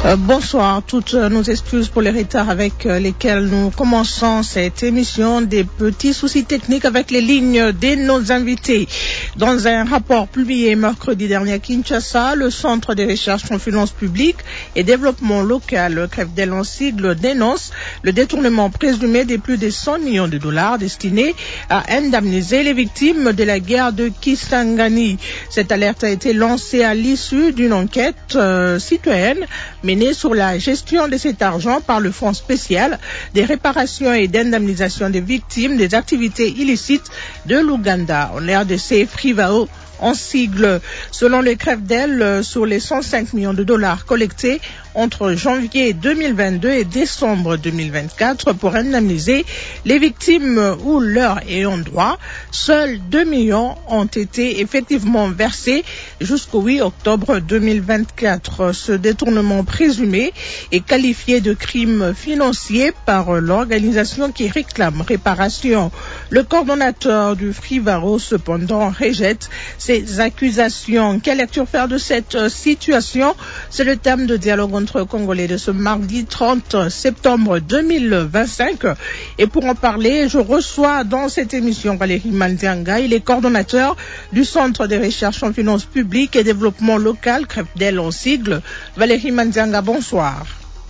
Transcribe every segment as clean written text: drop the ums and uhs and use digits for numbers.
Bonsoir, toutes nos excuses pour les retards avec lesquels nous commençons cette émission. Des petits soucis techniques avec les lignes de nos invités. Dans un rapport publié mercredi dernier à Kinshasa, le Centre de recherche en finances publiques et développement local, CREFDEL en sigle, dénonce le détournement présumé de plus de 100 millions de dollars destinés à indemniser les victimes de la guerre de Kisangani. Cette alerte a été lancée à l'issue d'une enquête citoyenne menée sur la gestion de cet argent par le Fonds spécial des réparations et d'indemnisation des victimes des activités illicites de l'Ouganda. En RDC, FRIVAO en sigle. Selon le CREFDEL, sur les 105 millions de dollars collectés entre janvier 2022 et décembre 2024 pour indemniser les victimes ou leurs ayants droit, seuls 2 millions ont été effectivement versés jusqu'au 8 octobre 2024. Ce détournement présumé est qualifié de crime financier par l'organisation qui réclame réparation. Le coordonnateur du FRIVAO, cependant, rejette ces accusations. Quelle lecture faire de cette situation? C'est le thème de dialogue entre Congolais de ce mardi 30 septembre 2025. Et pour en parler, je reçois dans cette émission Valérie Mandianga. Il est coordonnateur du Centre de recherche en finances publiques et développement local, CREFDEL en sigle. Valérie Mandianga, bonsoir.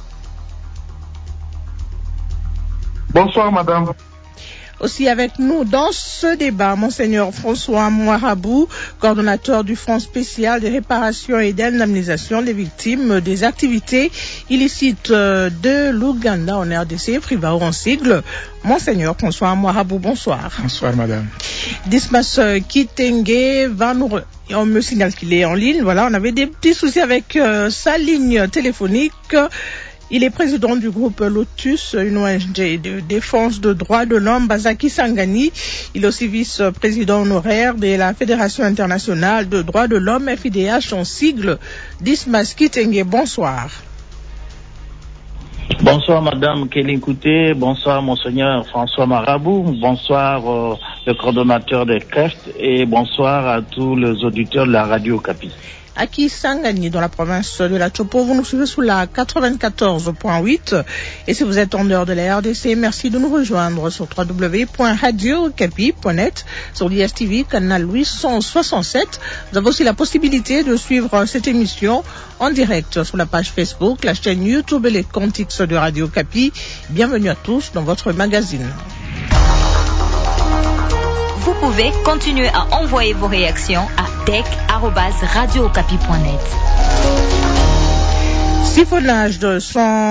Bonsoir, madame. Aussi avec nous dans ce débat, Monseigneur François Mouarabou, coordonnateur du Fonds spécial des réparations et d'indemnisation des victimes des activités illicites de l'Ouganda en RDC, FRIVAO en sigle. Monseigneur François Mouarabou, bonsoir. Bonsoir, madame. Dismas Kitenge on me signale qu'il est en ligne. Voilà, on avait des petits soucis avec sa ligne téléphonique. Il est président du groupe Lotus, une ONG de défense de droits de l'homme basée à Kisangani. Il est aussi vice-président honoraire de la Fédération internationale de droits de l'homme, FIDH en sigle. Dismas Kitenge, bonsoir. Bonsoir Madame Kéline Kouté, bonsoir Monseigneur François Mouarabou, bonsoir le coordonnateur des CREFT et bonsoir à tous les auditeurs de la radio Capi. À Kisangani, dans la province de la Chopo, vous nous suivez sous la 94.8. Et si vous êtes en dehors de la RDC, merci de nous rejoindre sur www.radiocapi.net, sur l'ISTV, canal 867. Vous avez aussi la possibilité de suivre cette émission en direct sur la page Facebook, la chaîne YouTube et les comptes X de Radio Capi. Bienvenue à tous dans votre magazine. Vous pouvez continuer à envoyer vos réactions à tech@radiocapi.net. Siphonnage de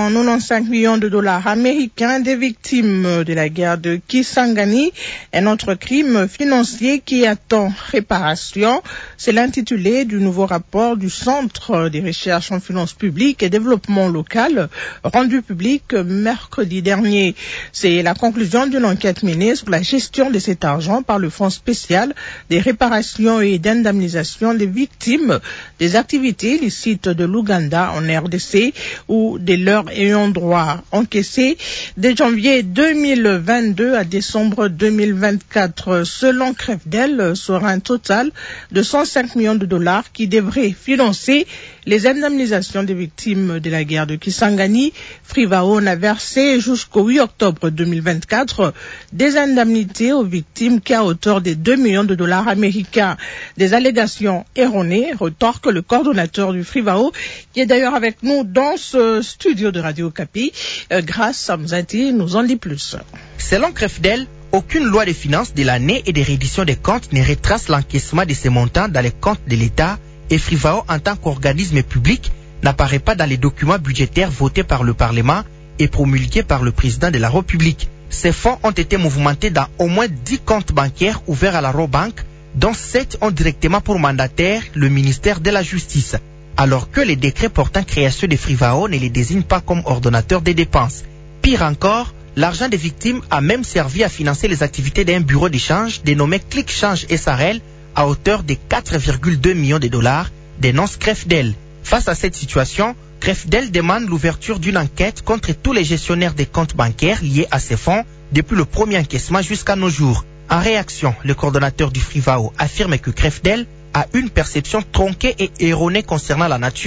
195 millions de dollars américains des victimes de la guerre de Kisangani, un autre crime financier qui attend réparation. C'est l'intitulé du nouveau rapport du Centre des recherches en finances publiques et développement local, rendu public mercredi dernier. C'est la conclusion d'une enquête menée sur la gestion de cet argent par le Fonds spécial des réparations et d'indemnisation des victimes des activités illicites de l'Ouganda en RDC ou de leurs ayants droit encaissés de janvier 2022 à décembre 2024. Selon CREFDEL, sera un total de 105 millions de dollars qui devrait financer les indemnisations des victimes de la guerre de Kisangani. FRIVAO a versé jusqu'au 8 octobre 2024 des indemnités aux victimes qui à hauteur de 2 millions de dollars américains. Des allégations erronées, retorque le coordonnateur du FRIVAO, qui est d'ailleurs avec nous dans ce studio de Radio Capi. Grâce à Mzati, nous en dit plus. Selon CREFDEL, aucune loi de finances de l'année et de reddition des comptes ne retrace l'encaissement de ces montants dans les comptes de l'État et FRIVAO en tant qu'organisme public n'apparaît pas dans les documents budgétaires votés par le Parlement et promulgués par le président de la République. Ces fonds ont été mouvementés dans au moins 10 comptes bancaires ouverts à la Robank, dont 7 ont directement pour mandataire le ministère de la Justice, alors que les décrets portant création de FRIVAO ne les désignent pas comme ordonnateurs des dépenses. Pire encore, l'argent des victimes a même servi à financer les activités d'un bureau d'échange dénommé ClickChange SRL à hauteur de 4,2 millions de dollars, dénonce CREFDEL. Face à cette situation, CREFDEL demande l'ouverture d'une enquête contre tous les gestionnaires des comptes bancaires liés à ces fonds depuis le premier encaissement jusqu'à nos jours. En réaction, le coordonnateur du FRIVAO affirme que CREFDEL a une perception tronquée et erronée concernant la nature,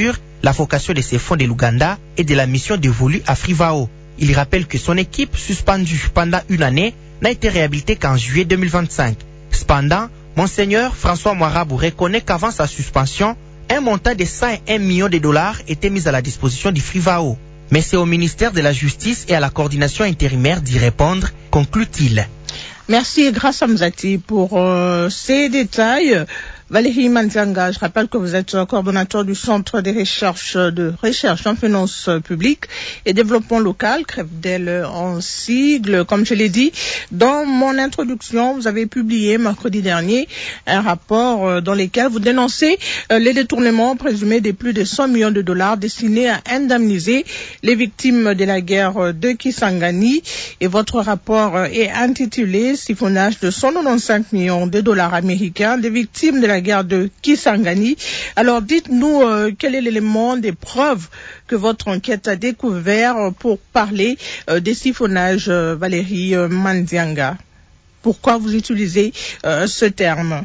la vocation de ces fonds de l'Ouganda et de la mission dévolue à Frivao. Il rappelle que son équipe, suspendue pendant une année, n'a été réhabilitée qu'en juillet 2025. Cependant, Monseigneur François Marabout reconnaît qu'avant sa suspension, un montant de 101 millions de dollars était mis à la disposition du Frivao. Mais c'est au ministère de la Justice et à la coordination intérimaire d'y répondre, conclut-il. Merci Graça Mzati pour ces détails. Valérie Mandianga, je rappelle que vous êtes coordonnateur du Centre de recherche en finances publiques et développement local, CREFDEL en sigle. Comme je l'ai dit, dans mon introduction, vous avez publié mercredi dernier un rapport dans lequel vous dénoncez les détournements présumés de plus de 100 millions de dollars destinés à indemniser les victimes de la guerre de Kisangani. Et votre rapport est intitulé « Siphonnage de 195 millions de dollars américains des victimes de la guerre de Kisangani ». Alors dites-nous quel est l'élément des preuves que votre enquête a découvert pour parler des siphonnages, Valérie Mandianga. Pourquoi vous utilisez ce terme?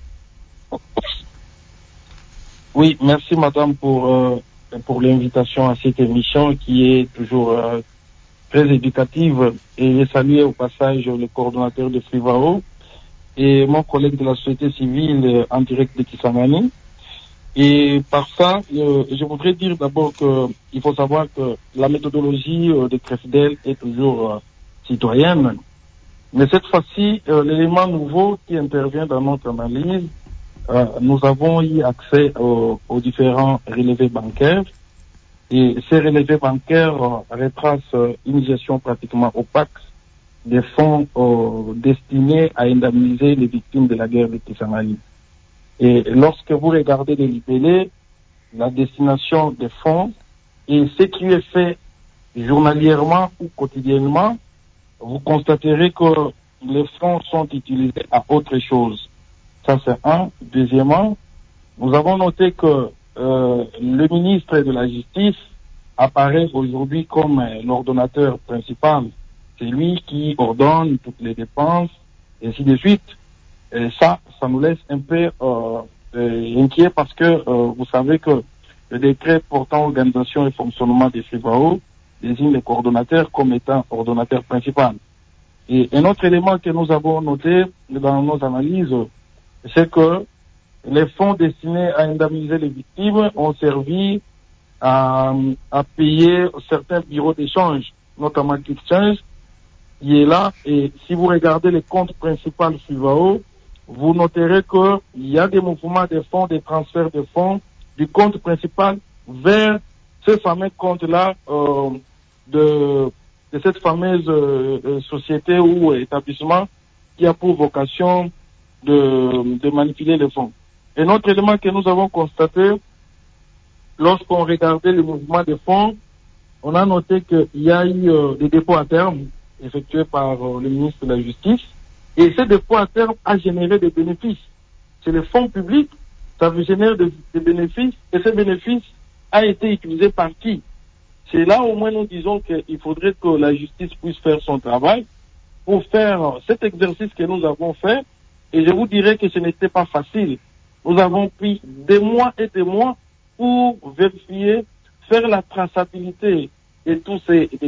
Oui, merci madame pour l'invitation à cette émission qui est toujours très éducative, et je salue au passage le coordonnateur de Frivao et mon collègue de la société civile en direct de Kisangani. Et par ça, je voudrais dire d'abord qu'il faut savoir que la méthodologie de CREFDEL est toujours citoyenne. Mais cette fois-ci, l'élément nouveau qui intervient dans notre analyse, nous avons eu accès aux différents relevés bancaires. Et ces relevés bancaires retracent une gestion pratiquement opaque des fonds destinés à indemniser les victimes de la guerre de Kisangani. Et lorsque vous regardez les libellés, la destination des fonds et ce qui est fait journalièrement ou quotidiennement, vous constaterez que les fonds sont utilisés à autre chose. Ça, c'est un. Deuxièmement, nous avons noté que le ministre de la Justice apparaît aujourd'hui comme l'ordonnateur principal. C'est lui qui ordonne toutes les dépenses, et ainsi de suite. Et ça nous laisse un peu inquiets parce que vous savez que le décret portant organisation et fonctionnement des Frivao désigne le coordonnateur comme étant ordonnateur principal. Et un autre élément que nous avons noté dans nos analyses, c'est que les fonds destinés à indemniser les victimes ont servi à payer certains bureaux d'échange, notamment Exchange, qui est là. Et si vous regardez les comptes principaux Frivao, vous noterez qu'il y a des mouvements de fonds, des transferts de fonds du compte principal vers ce fameux compte-là de cette fameuse société ou établissement qui a pour vocation de manipuler les fonds. Un autre élément que nous avons constaté, lorsqu'on regardait le mouvement des fonds, on a noté qu'il y a eu des dépôts à terme effectués par le ministre de la Justice, et ces dépôts à terme a généré des bénéfices. C'est les fonds publics, ça veut générer des bénéfices, et ces bénéfices a été utilisé par qui? C'est là au moins nous disons qu'il faudrait que la justice puisse faire son travail pour faire cet exercice que nous avons fait, et je vous dirais que ce n'était pas facile. Nous avons pris des mois et des mois pour vérifier, faire la traçabilité de tous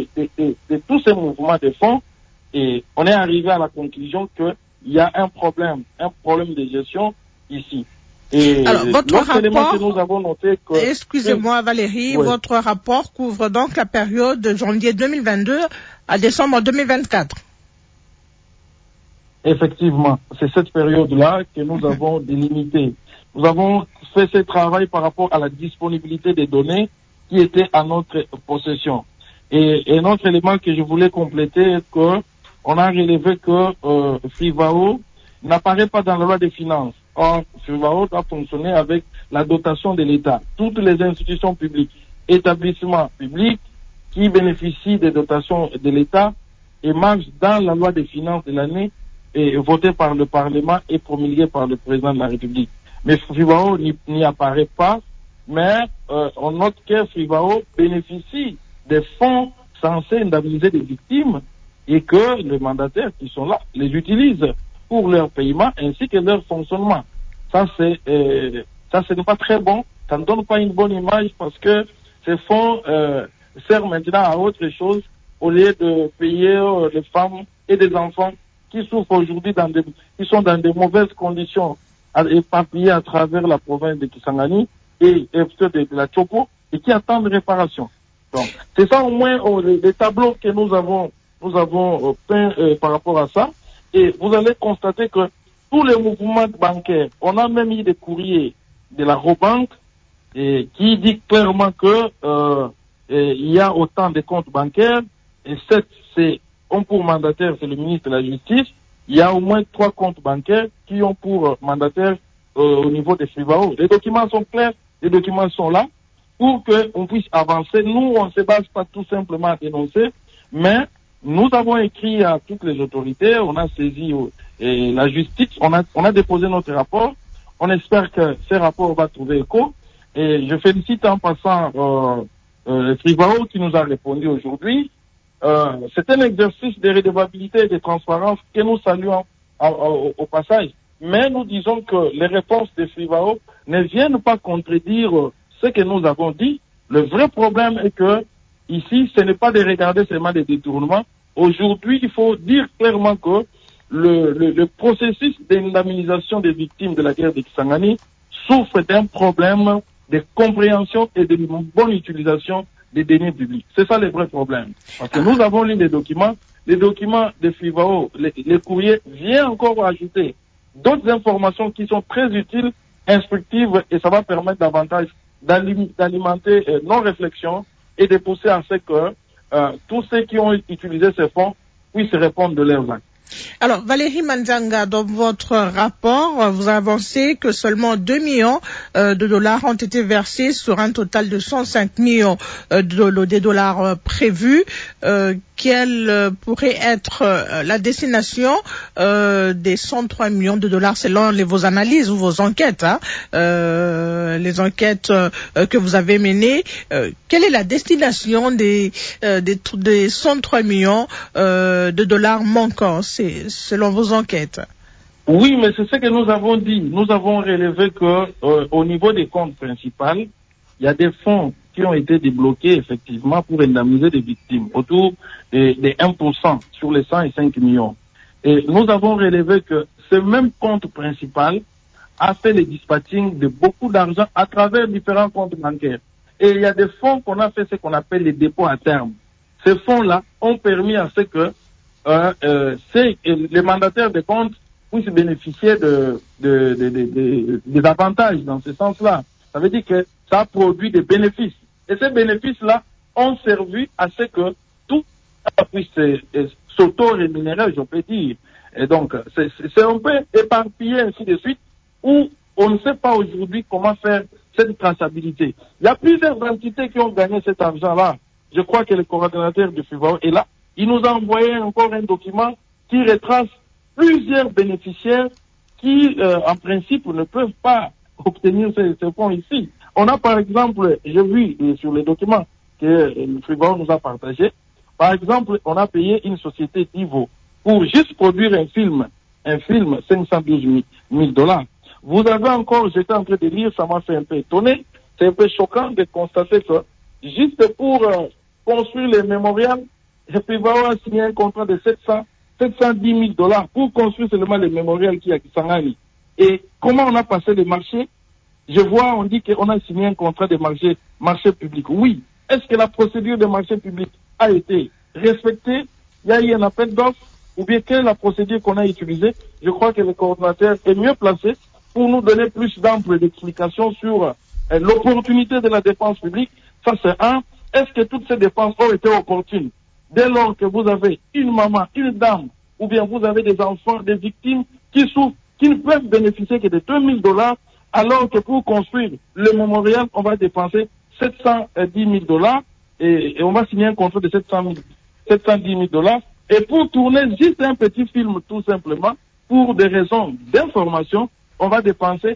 ces mouvements de fonds, et on est arrivé à la conclusion qu'il y a un problème de gestion ici. Et alors, votre rapport, que nous avons noté que... Excusez-moi Valérie, oui. Votre rapport couvre donc la période de janvier 2022 à décembre 2024. Effectivement, c'est cette période-là que nous avons délimitée. Nous avons fait ce travail par rapport à la disponibilité des données qui étaient à notre possession. Et un autre élément que je voulais compléter est qu'on a relevé que Frivao n'apparaît pas dans la loi des finances. Or, Frivao doit fonctionner avec la dotation de l'État. Toutes les institutions publiques, établissements publics qui bénéficient des dotations de l'État et marchent dans la loi des finances de l'année et votée par le Parlement et promulguée par le Président de la République. Mais Frivao n'y apparaît pas, mais on note que Frivao bénéficie des fonds censés indemniser les victimes et que les mandataires qui sont là les utilisent pour leur paiement ainsi que leur fonctionnement. Ça, ce n'est pas très bon ça ne donne pas une bonne image parce que ces fonds servent maintenant à autre chose au lieu de payer les femmes et des enfants qui souffrent aujourd'hui qui sont dans des mauvaises conditions éparpillés à travers la province de Kisangani et de la Chopo et qui attendent réparation. Donc, c'est ça au moins les tableaux que nous avons peints par rapport à ça. Et vous allez constater que tous les mouvements bancaires, on a même eu des courriers de la Robank qui dit clairement que il y a autant de comptes bancaires et pour mandataire, c'est le ministre de la Justice. Il y a au moins 3 comptes bancaires qui ont pour mandataire au niveau des FRIVAO. Les documents sont clairs, les documents sont là pour qu'on puisse avancer. Nous, on ne se base pas tout simplement à dénoncer, mais nous avons écrit à toutes les autorités, on a saisi la justice, on a déposé notre rapport. On espère que ce rapport va trouver écho. Et je félicite en passant FRIVAO qui nous a répondu aujourd'hui. C'est un exercice de redevabilité et de transparence que nous saluons au passage. Mais nous disons que les réponses de FRIVAO ne viennent pas contredire ce que nous avons dit. Le vrai problème est que ici, ce n'est pas de regarder seulement des détournements. Aujourd'hui, il faut dire clairement que le processus d'indemnisation des victimes de la guerre de Kisangani souffre d'un problème de compréhension et de bonne utilisation des deniers publics. C'est ça le vrai problème. Parce que nous avons lu les documents de FRIVAO, les courriers viennent encore ajouter d'autres informations qui sont très utiles, instructives, et ça va permettre davantage d'alimenter nos réflexions et de pousser à ce que tous ceux qui ont utilisé ces fonds puissent répondre de leurs actes. Alors, Valérie Manzanga, dans votre rapport, vous avancez que seulement 2 millions de dollars ont été versés sur un total de 105 millions de dollars prévus. Quelle pourrait être la destination des 103 millions de dollars selon vos analyses ou vos enquêtes, les enquêtes que vous avez menées? Quelle est la destination des 103 millions de dollars manquants, selon vos enquêtes? Oui, mais c'est ce que nous avons dit. Nous avons relevé que au niveau des comptes principaux, il y a des fonds qui ont été débloqués effectivement pour indemniser des victimes, autour des 1% sur les 105 millions. Et nous avons relevé que ce même compte principal a fait le dispatching de beaucoup d'argent à travers différents comptes bancaires. Et il y a des fonds qu'on a fait ce qu'on appelle les dépôts à terme. Ces fonds-là ont permis à ce que les mandataires des comptes puissent bénéficier des avantages dans ce sens-là. Ça veut dire que ça a produit des bénéfices. Et ces bénéfices-là ont servi à ce que tout puisse s'auto-rémunérer, je peux dire. Et donc, c'est un peu éparpillé ainsi de suite, où on ne sait pas aujourd'hui comment faire cette traçabilité. Il y a plusieurs entités qui ont gagné cet argent-là. Je crois que le coordonnateur du FRIVAO est là. Il nous a envoyé encore un document qui retrace plusieurs bénéficiaires qui, en principe, ne peuvent pas obtenir ces fonds ici. On a par exemple, j'ai vu sur les documents que le FRIVAO nous a partagés, par exemple, on a payé une société d'Ivo pour juste produire un film 512 000 dollars. Vous avez encore, j'étais en train de lire, ça m'a fait un peu étonné, c'est un peu choquant de constater que juste pour construire les mémorials, le FRIVAO a signé un contrat de 710 000 dollars pour construire seulement les mémorials qui y a à Kisangani. Et comment on a passé les marchés? Je vois, on dit qu'on a signé un contrat de marché public. Oui. Est-ce que la procédure de marché public a été respectée? Il y a eu un appel d'offres? Ou bien quelle est la procédure qu'on a utilisée? Je crois que le coordonnateur est mieux placé pour nous donner plus d'amples d'explications sur l'opportunité de la dépense publique. Ça, c'est un. Est-ce que toutes ces dépenses ont été opportunes? Dès lors que vous avez une maman, une dame, ou bien vous avez des enfants, des victimes qui souffrent, qui ne peuvent bénéficier que de 2 000 dollars, alors que pour construire le mémorial, on va dépenser 710 000 dollars et on va signer un contrat de 710 000 dollars. Et pour tourner juste un petit film, tout simplement, pour des raisons d'information, on va dépenser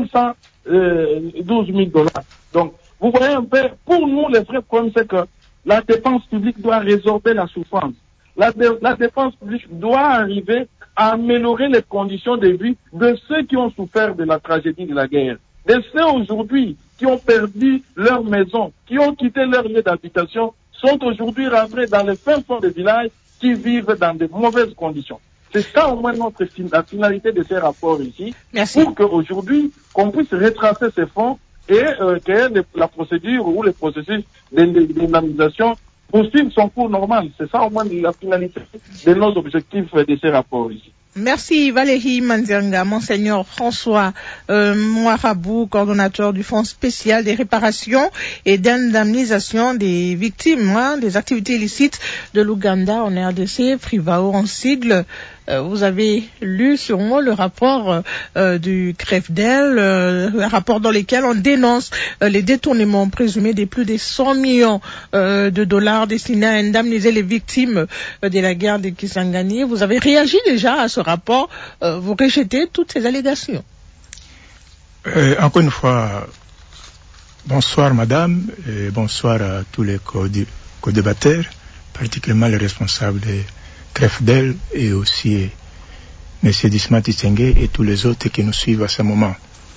512 000 dollars. Donc, vous voyez un peu, pour nous, le vrai problème, c'est que la dépense publique doit résorber la souffrance. La dépense publique doit arriver à améliorer les conditions de vie de ceux qui ont souffert de la tragédie de la guerre. De ceux aujourd'hui qui ont perdu leur maison, qui ont quitté leur lieu d'habitation, sont aujourd'hui rentrés dans les fins fonds des villages qui vivent dans de mauvaises conditions. C'est ça au moins la finalité de ces rapports ici. Merci. Pour qu'aujourd'hui, qu'on puisse retracer ces fonds et que la procédure ou le processus d'indemnisation poursuive son cours normal. C'est ça au moins la finalité de nos objectifs de ces rapports ici. Merci Valérie Manzianga, Monseigneur François Marabou, coordonnateur du Fonds spécial des réparations et d'indemnisation des victimes des activités illicites de l'Ouganda en RDC, Frivao en sigle. Vous avez lu sûrement le rapport du CREFDEL, un rapport dans lequel on dénonce les détournements présumés de plus de 100 millions de dollars destinés à indemniser les victimes de la guerre de Kisangani. Vous avez réagi déjà à ce rapport, vous rejetez toutes ces allégations. Encore une fois, bonsoir madame, et bonsoir à tous les co-débatteurs, particulièrement les responsables de CREFDEL et aussi M. Disma Tsenge et tous les autres qui nous suivent à ce moment.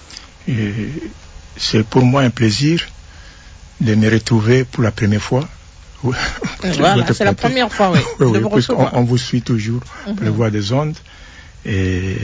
C'est pour moi un plaisir de me retrouver pour la première fois. Voilà, c'est la première fois, oui. Oui, on vous suit toujours pour les voies des ondes. Et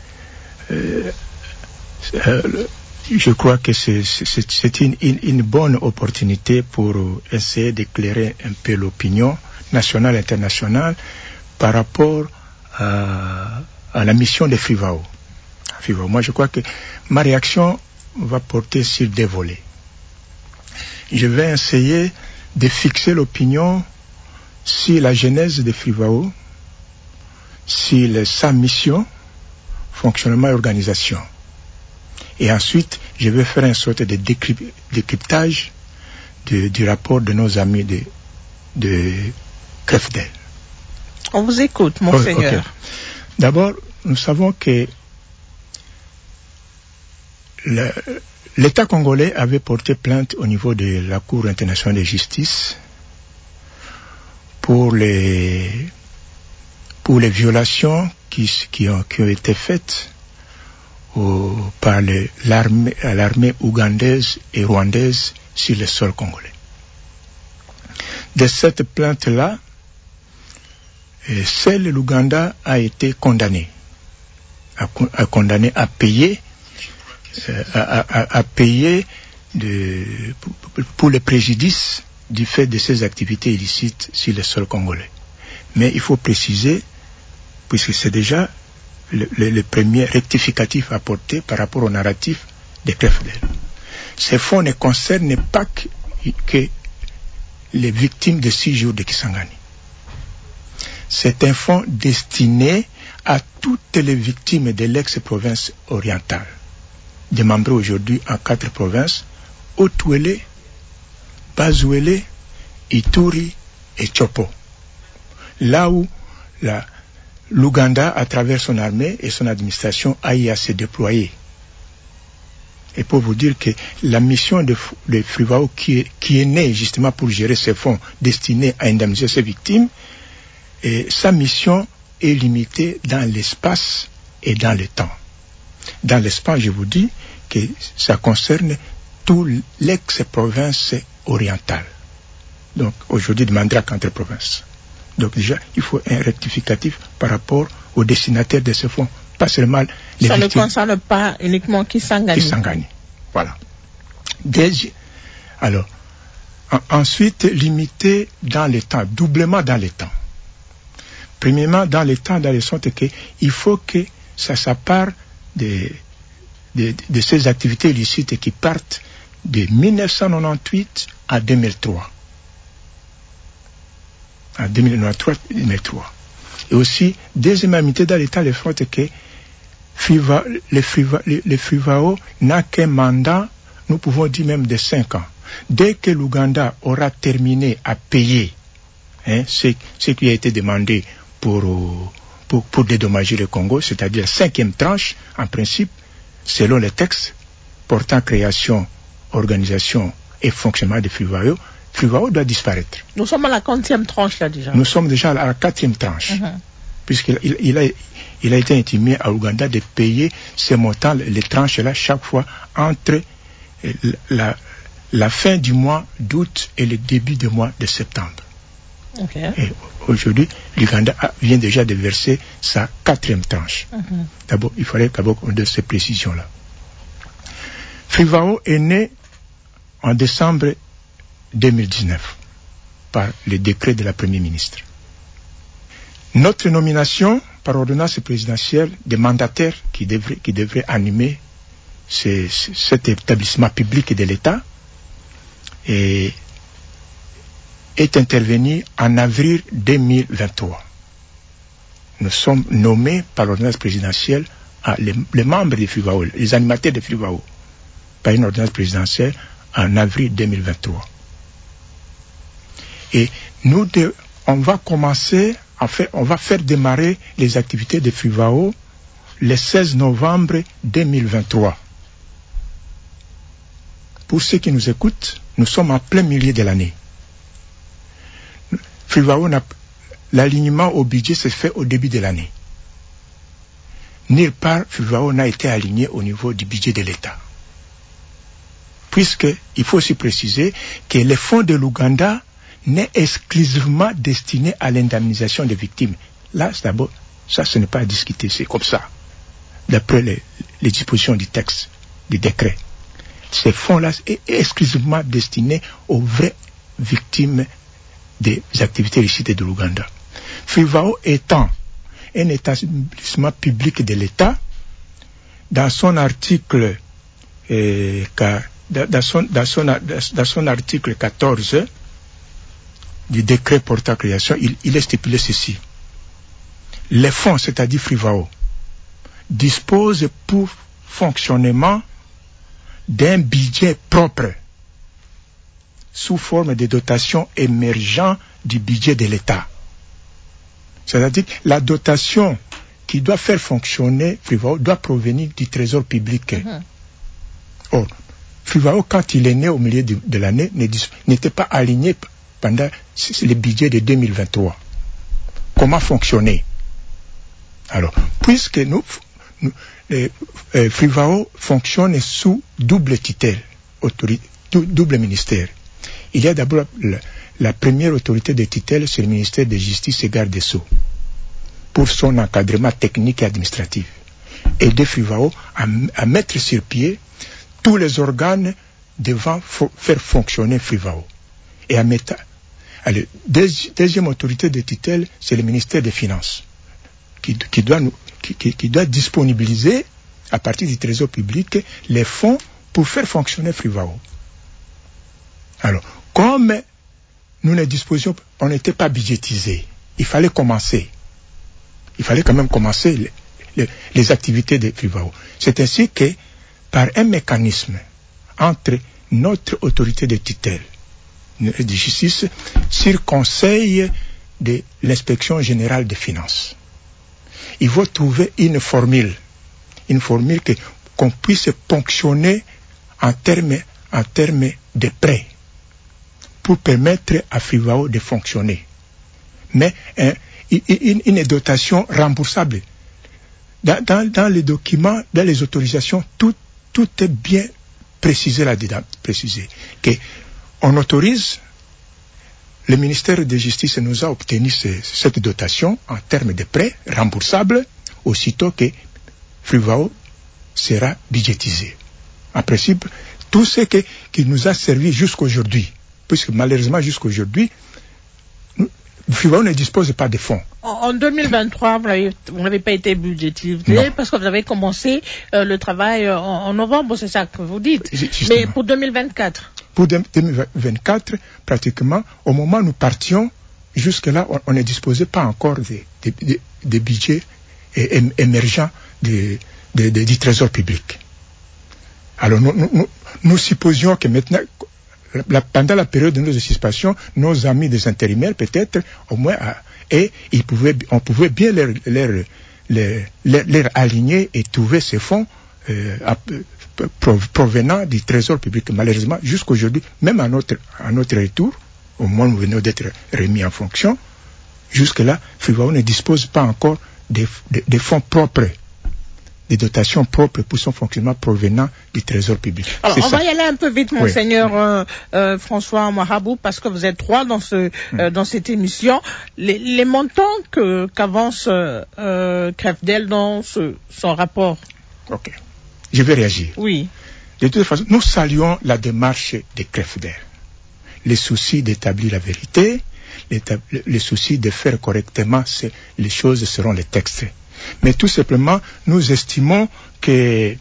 je crois que c'est une bonne opportunité pour essayer d'éclairer un peu l'opinion nationale et internationale par rapport à la mission de Frivao. Moi, je crois que ma réaction va porter sur deux volets. Je vais essayer de fixer l'opinion sur la genèse de Frivao, sur sa mission, fonctionnement et organisation. Et ensuite, je vais faire une sorte de décryptage du rapport de nos amis de CREFDEL. On vous écoute, Monseigneur. Okay. D'abord, nous savons que l'État congolais avait porté plainte au niveau de la Cour internationale de justice pour les violations qui ont été faites par l'armée ougandaise et rwandaise sur le sol congolais. De cette plainte-là, seul l'Ouganda a été condamné à payer pour le préjudice du fait de ses activités illicites sur le sol congolais. Mais il faut préciser, puisque c'est déjà le premier rectificatif apporté par rapport au narratif de CREFDEL. Ces fonds ne concernent pas que les victimes de 6 jours de Kisangani. C'est un fonds destiné à toutes les victimes de l'ex-province orientale, démembrées aujourd'hui en 4 provinces, Haut-Ouélé, Bas-Ouélé, Ituri et Chopo. Là où l'Ouganda, à travers son armée et son administration, a eu à se déployer. Et pour vous dire que la mission de Frivao, qui est née justement pour gérer ces fonds destinés à indemniser ces victimes, et sa mission est limitée dans l'espace et dans le temps. Dans l'espace, je vous dis que ça concerne toute l'ex-province orientale. Donc aujourd'hui, de Mandrake entre provinces. Donc déjà, il faut un rectificatif par rapport aux destinataires de ce fonds, pas seulement les victimes. Ça ne concerne pas uniquement Kisangani. Kisangani, voilà. Alors, ensuite, limité dans le temps, doublement dans le temps. Premièrement, dans le temps, dans le sens qu'il faut que ça part de ces activités illicites qui partent de 1998 à 2003. En 2003. Et aussi, deuxième amitié dans l'État, le fait que le Frivao n'a qu'un mandat, nous pouvons dire même de 5 ans. Dès que l'Ouganda aura terminé à payer ce qui a été demandé pour dédommager le Congo, c'est-à-dire 5e tranche, en principe, selon les textes portant création, organisation et fonctionnement de Frivao, Frivao doit disparaître. Nous sommes à la 40e tranche là déjà. Nous sommes déjà à la 4e tranche. Puisqu'il a été intimé à Ouganda de payer ces montants, les tranches là, chaque fois entre la fin du mois d'août et le début du mois de septembre. Okay. Et aujourd'hui, l'Ouganda vient déjà de verser sa 4e tranche. D'abord, il fallait d'abord qu'on donne ces précisions-là. Frivao est né en décembre 2019 par le décret de la Première ministre. Notre nomination par ordonnance présidentielle des mandataires qui devraient animer cet établissement public de l'État est intervenue en avril 2023. Nous sommes nommés par l'ordonnance présidentielle les membres de Frivao, les animateurs de Frivao, par une ordonnance présidentielle en avril 2023. Et on va commencer, on va faire démarrer les activités de Frivao le 16 novembre 2023. Pour ceux qui nous écoutent, nous sommes en plein milieu de l'année. Frivao, l'alignement au budget s'est fait au début de l'année. Nulle part, Frivao n'a été aligné au niveau du budget de l'État. Puisqu'il faut aussi préciser que le fonds de l'Ouganda n'est exclusivement destiné à l'indemnisation des victimes. Là, d'abord, ça, ce n'est pas à discuter, c'est comme ça, d'après les dispositions du texte, du décret. Ces fonds-là sont exclusivement destinés aux vraies victimes des activités illicites de l'Ouganda. Frivao étant un établissement public de l'État, dans son article dans son article 14 du décret portant création, il est stipulé ceci. Les fonds, c'est-à-dire Frivao, disposent pour fonctionnement d'un budget propre sous forme de dotation émergent du budget de l'État. C'est-à-dire que la dotation qui doit faire fonctionner Frivao doit provenir du trésor public. Or, Frivao, quand il est né au milieu de l'année, n'était pas aligné pendant le budget de 2023. Comment fonctionner? Alors, puisque Frivao fonctionne sous double tutelle, double ministère. Il y a d'abord la première autorité de tutelle, c'est le ministère de Justice et Garde des Sceaux, pour son encadrement technique et administratif. Et de Frivao à mettre sur pied tous les organes devant faire fonctionner Frivao. Et à mettre. Allez, deuxième autorité de tutelle, c'est le ministère des Finances, qui doit disponibiliser, à partir du trésor public, les fonds pour faire fonctionner Frivao. Alors, comme nous ne disposions, on n'était pas budgétisé, il fallait commencer. Il fallait quand même commencer les activités de Frivao. C'est ainsi que, par un mécanisme entre notre autorité de tutelle de justice sur conseil de l'inspection générale des finances, il faut trouver une formule qu'on puisse ponctionner en termes de prêts pour permettre à Frivao de fonctionner. Mais une dotation remboursable. Dans les documents, dans les autorisations, tout est bien précisé là-dedans. Précisé qu'on autorise, le ministère de Justice nous a obtenu cette dotation en termes de prêts remboursables, aussitôt que Frivao sera budgétisé. En principe, tout ce qui nous a servi jusqu'aujourd'hui, puisque malheureusement jusqu'aujourd'hui, Frivao ne dispose pas de fonds. En 2023, vous n'avez pas été budgétisé parce que vous avez commencé le travail en novembre, c'est ça que vous dites. Justement. Mais pour 2024? Pour 2024, pratiquement, au moment où nous partions, jusque-là, on ne disposait pas encore de budget émergent du trésor public. Alors, nous supposions que maintenant, pendant la période de nos anticipations, nos amis des intérimaires, peut-être, au moins, on pouvait bien leur aligner et trouver ces fonds provenant du trésor public. Malheureusement, jusqu'aujourd'hui, même à notre retour, au moment où nous venons d'être remis en fonction, jusque-là, Frivao ne dispose pas encore des fonds propres des dotations propres pour son fonctionnement provenant du trésor public. Alors, on va y aller un peu vite, monseigneur François Marabou, parce que vous êtes 3 dans cette émission. Les montants qu'avance CREFDEL dans son rapport. Ok. Je vais réagir. Oui. De toute façon, nous saluons la démarche de CREFDEL. Les soucis d'établir la vérité, les soucis de faire correctement les choses selon les textes. Mais tout simplement, nous estimons qu'elle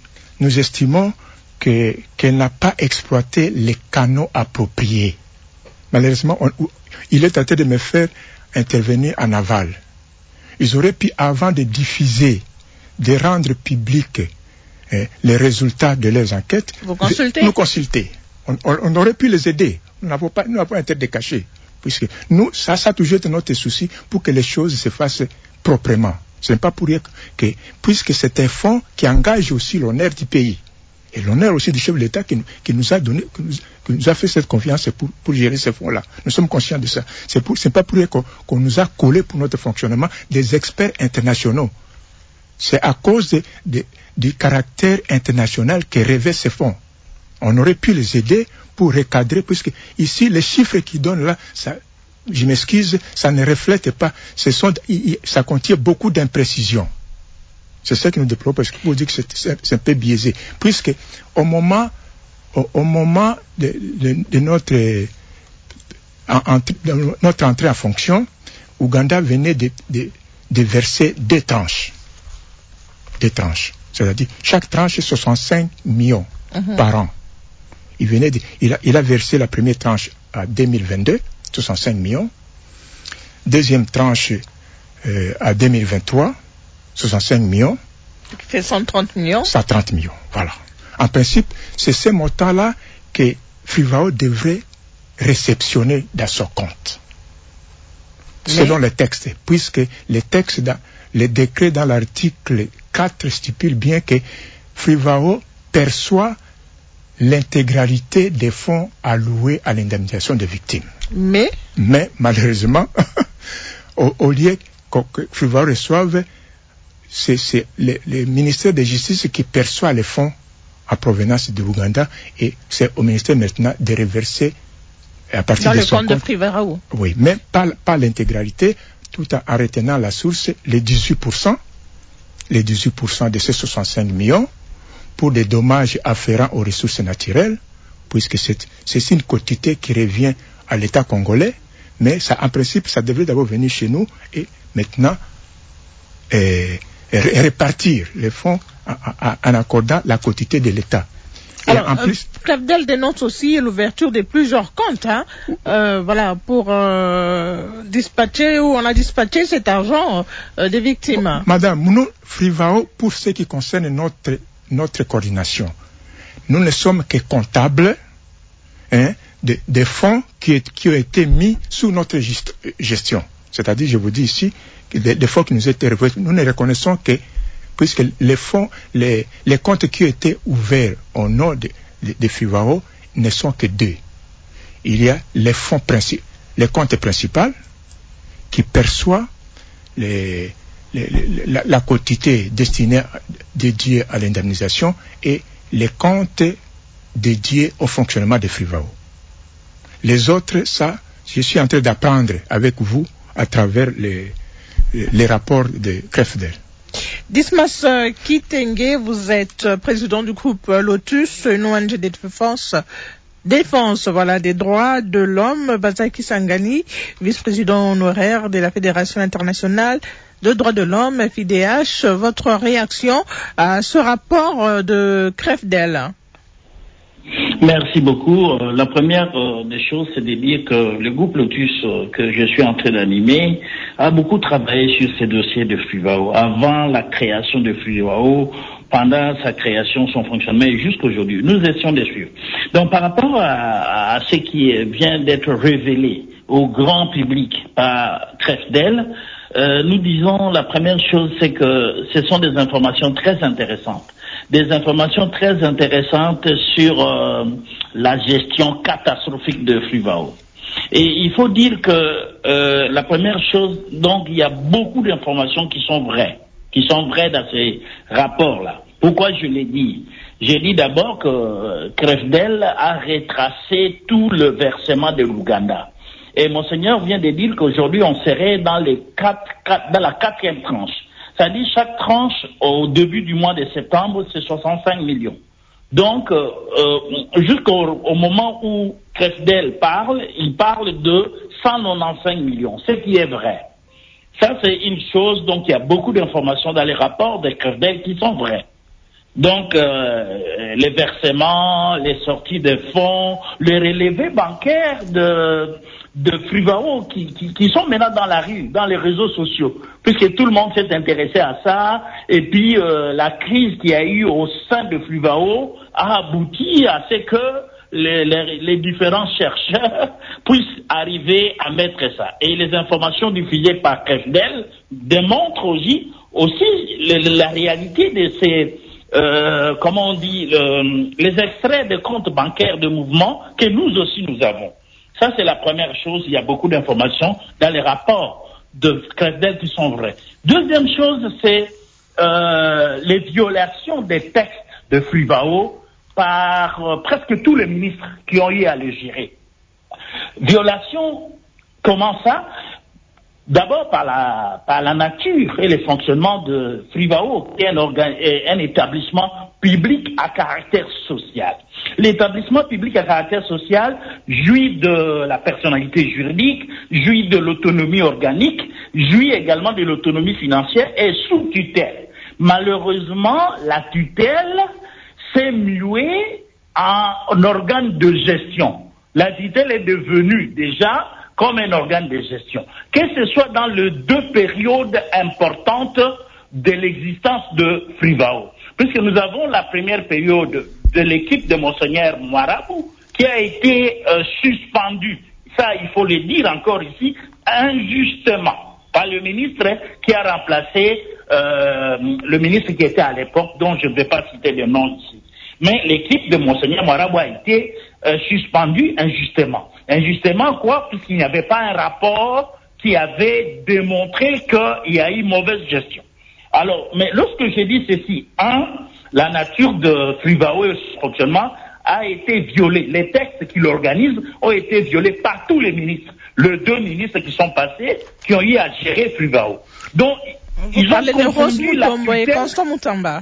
n'a pas exploité les canaux appropriés. Malheureusement, il est tenté de me faire intervenir en aval. Ils auraient pu, avant de diffuser, de rendre public les résultats de leurs enquêtes, nous consulter. On aurait pu les aider. Nous n'avons pas intérêt de cacher. Puisque nous, ça a toujours été notre souci pour que les choses se fassent proprement. Ce n'est pas pour rien puisque c'est un fonds qui engage aussi l'honneur du pays. Et l'honneur aussi du chef de l'État qui nous a donné, qui nous a fait cette confiance pour gérer ce fonds-là. Nous sommes conscients de ça. C'est pas pour rien qu'on nous a collé pour notre fonctionnement des experts internationaux. C'est à cause du caractère international que revêt ce fonds. On aurait pu les aider pour recadrer, puisque ici, les chiffres qu'ils donnent là, ça, je m'excuse, ça ne reflète pas, ça contient beaucoup d'imprécisions. C'est ça que nous déplorons, parce que vous dites que c'est un peu biaisé. Puisque au moment de notre entrée en fonction, Ouganda venait de verser 2 tranches. 2 tranches. C'est-à-dire, chaque tranche est 65 millions par an. Il a versé la première tranche à 2022, 65 millions. Deuxième tranche à 2023, 65 millions. Qui fait 130 millions. 130 millions, voilà. En principe, c'est ces montants-là que Frivao devrait réceptionner dans son compte. Selon les textes, puisque les décrets dans l'article 4 stipulent bien que Frivao perçoit l'intégralité des fonds alloués à l'indemnisation des victimes. Mais malheureusement, au lieu que Frivao reçoive, c'est le ministère de la Justice qui perçoit les fonds en provenance de l'Ouganda, et c'est au ministère maintenant de reverser à partir de son compte. Dans le compte de Frivao. Oui, mais pas l'intégralité, tout en retenant la source, les 18% de ces 65 millions, pour des dommages afférents aux ressources naturelles, puisque c'est une quantité qui revient à l'État congolais, mais ça, en principe, ça devrait d'abord venir chez nous et maintenant répartir les fonds en accordant la quantité de l'État. Alors, CREFDEL dénonce aussi l'ouverture de plusieurs comptes, pour dispatcher, où on a dispatché cet argent des victimes. Madame, nous, Frivao, pour ce qui concerne notre coordination, nous ne sommes que comptables des fonds qui ont été mis sous notre gestion. C'est-à-dire, je vous dis ici, des fonds qui nous ont été reversés, nous ne reconnaissons que, puisque les fonds, les comptes qui ont été ouverts au nom de Frivao ne sont que 2. Il y a les fonds principaux, les comptes principaux qui perçoivent la quantité dédiée à l'indemnisation, et les comptes dédiés au fonctionnement de Frivao. Les autres, ça, je suis en train d'apprendre avec vous à travers les rapports de CREFDEL. Dismas Kitenge, vous êtes président du groupe Lotus, une ONG de défense des droits de l'homme. Bazaki Sangani, vice-président honoraire de la Fédération internationale de droits de l'homme, FIDH. Votre réaction à ce rapport de CREFDEL? Merci beaucoup. La première des choses, c'est de dire que le groupe Lotus que je suis en train d'animer a beaucoup travaillé sur ces dossiers de Frivao. Avant la création de Frivao, pendant sa création, son fonctionnement et jusqu'aujourd'hui. Nous essayons de suivre. Donc par rapport à ce qui vient d'être révélé au grand public par CREFDEL, nous disons la première chose, c'est que ce sont des informations très intéressantes. Des informations très intéressantes sur la gestion catastrophique de Frivao. Et il faut dire que la première chose, donc il y a beaucoup d'informations qui sont vraies. qui sont vraies dans ces rapports-là. Pourquoi je l'ai dit? J'ai dit d'abord que Crefdel a retracé tout le versement de l'Ouganda. Et Monseigneur vient de dire qu'aujourd'hui, on serait dans dans la 4e tranche. C'est-à-dire, chaque tranche, au début du mois de septembre, c'est 65 millions. Donc, jusqu'au moment où Crefdel parle, il parle de 195 millions, ce qui est vrai. Ça, c'est une chose, donc il y a beaucoup d'informations dans les rapports de Crefdel qui sont vraies. Donc, les versements, les sorties de fonds, les relevés bancaires de Frivao qui sont maintenant dans la rue, dans les réseaux sociaux, puisque tout le monde s'est intéressé à ça, et puis la crise qu'il y a eu au sein de Frivao a abouti à ce que les différents chercheurs puissent arriver à mettre ça. Et les informations diffusées par Crefdel démontrent aussi la réalité de ces comment on dit, les extraits de comptes bancaires de mouvement que nous aussi nous avons. Ça, c'est la première chose. Il y a beaucoup d'informations dans les rapports de Crefdel qui sont vraies. Deuxième chose, c'est les violations des textes de Frivao par presque tous les ministres qui ont eu à le gérer. Violation, comment ça? D'abord par la nature et le fonctionnement de Frivao, qui est un établissement public à caractère social. L'établissement public à caractère social jouit de la personnalité juridique, jouit de l'autonomie organique, jouit également de l'autonomie financière et sous tutelle. Malheureusement, la tutelle s'est muée en organe de gestion. La tutelle est devenue déjà comme un organe de gestion. Que ce soit dans les deux périodes importantes de l'existence de Frivao. Puisque nous avons la première période de l'équipe de Monseigneur Moirabou qui a été suspendue. Ça, il faut le dire encore ici, injustement, par le ministre qui a remplacé le ministre qui était à l'époque, dont je ne vais pas citer le nom ici. Mais l'équipe de Monseigneur Moirabou a été suspendue injustement. Injustement quoi? Puisqu'il n'y avait pas un rapport qui avait démontré qu'il y a eu mauvaise gestion. Alors, mais lorsque j'ai dit ceci, la nature de Frivao et son fonctionnement a été violée. Les textes qui l'organisent ont été violés par tous les ministres. Les 2 ministres qui sont passés, qui ont eu à gérer Frivao. Donc, ils ont confondu la tutelle.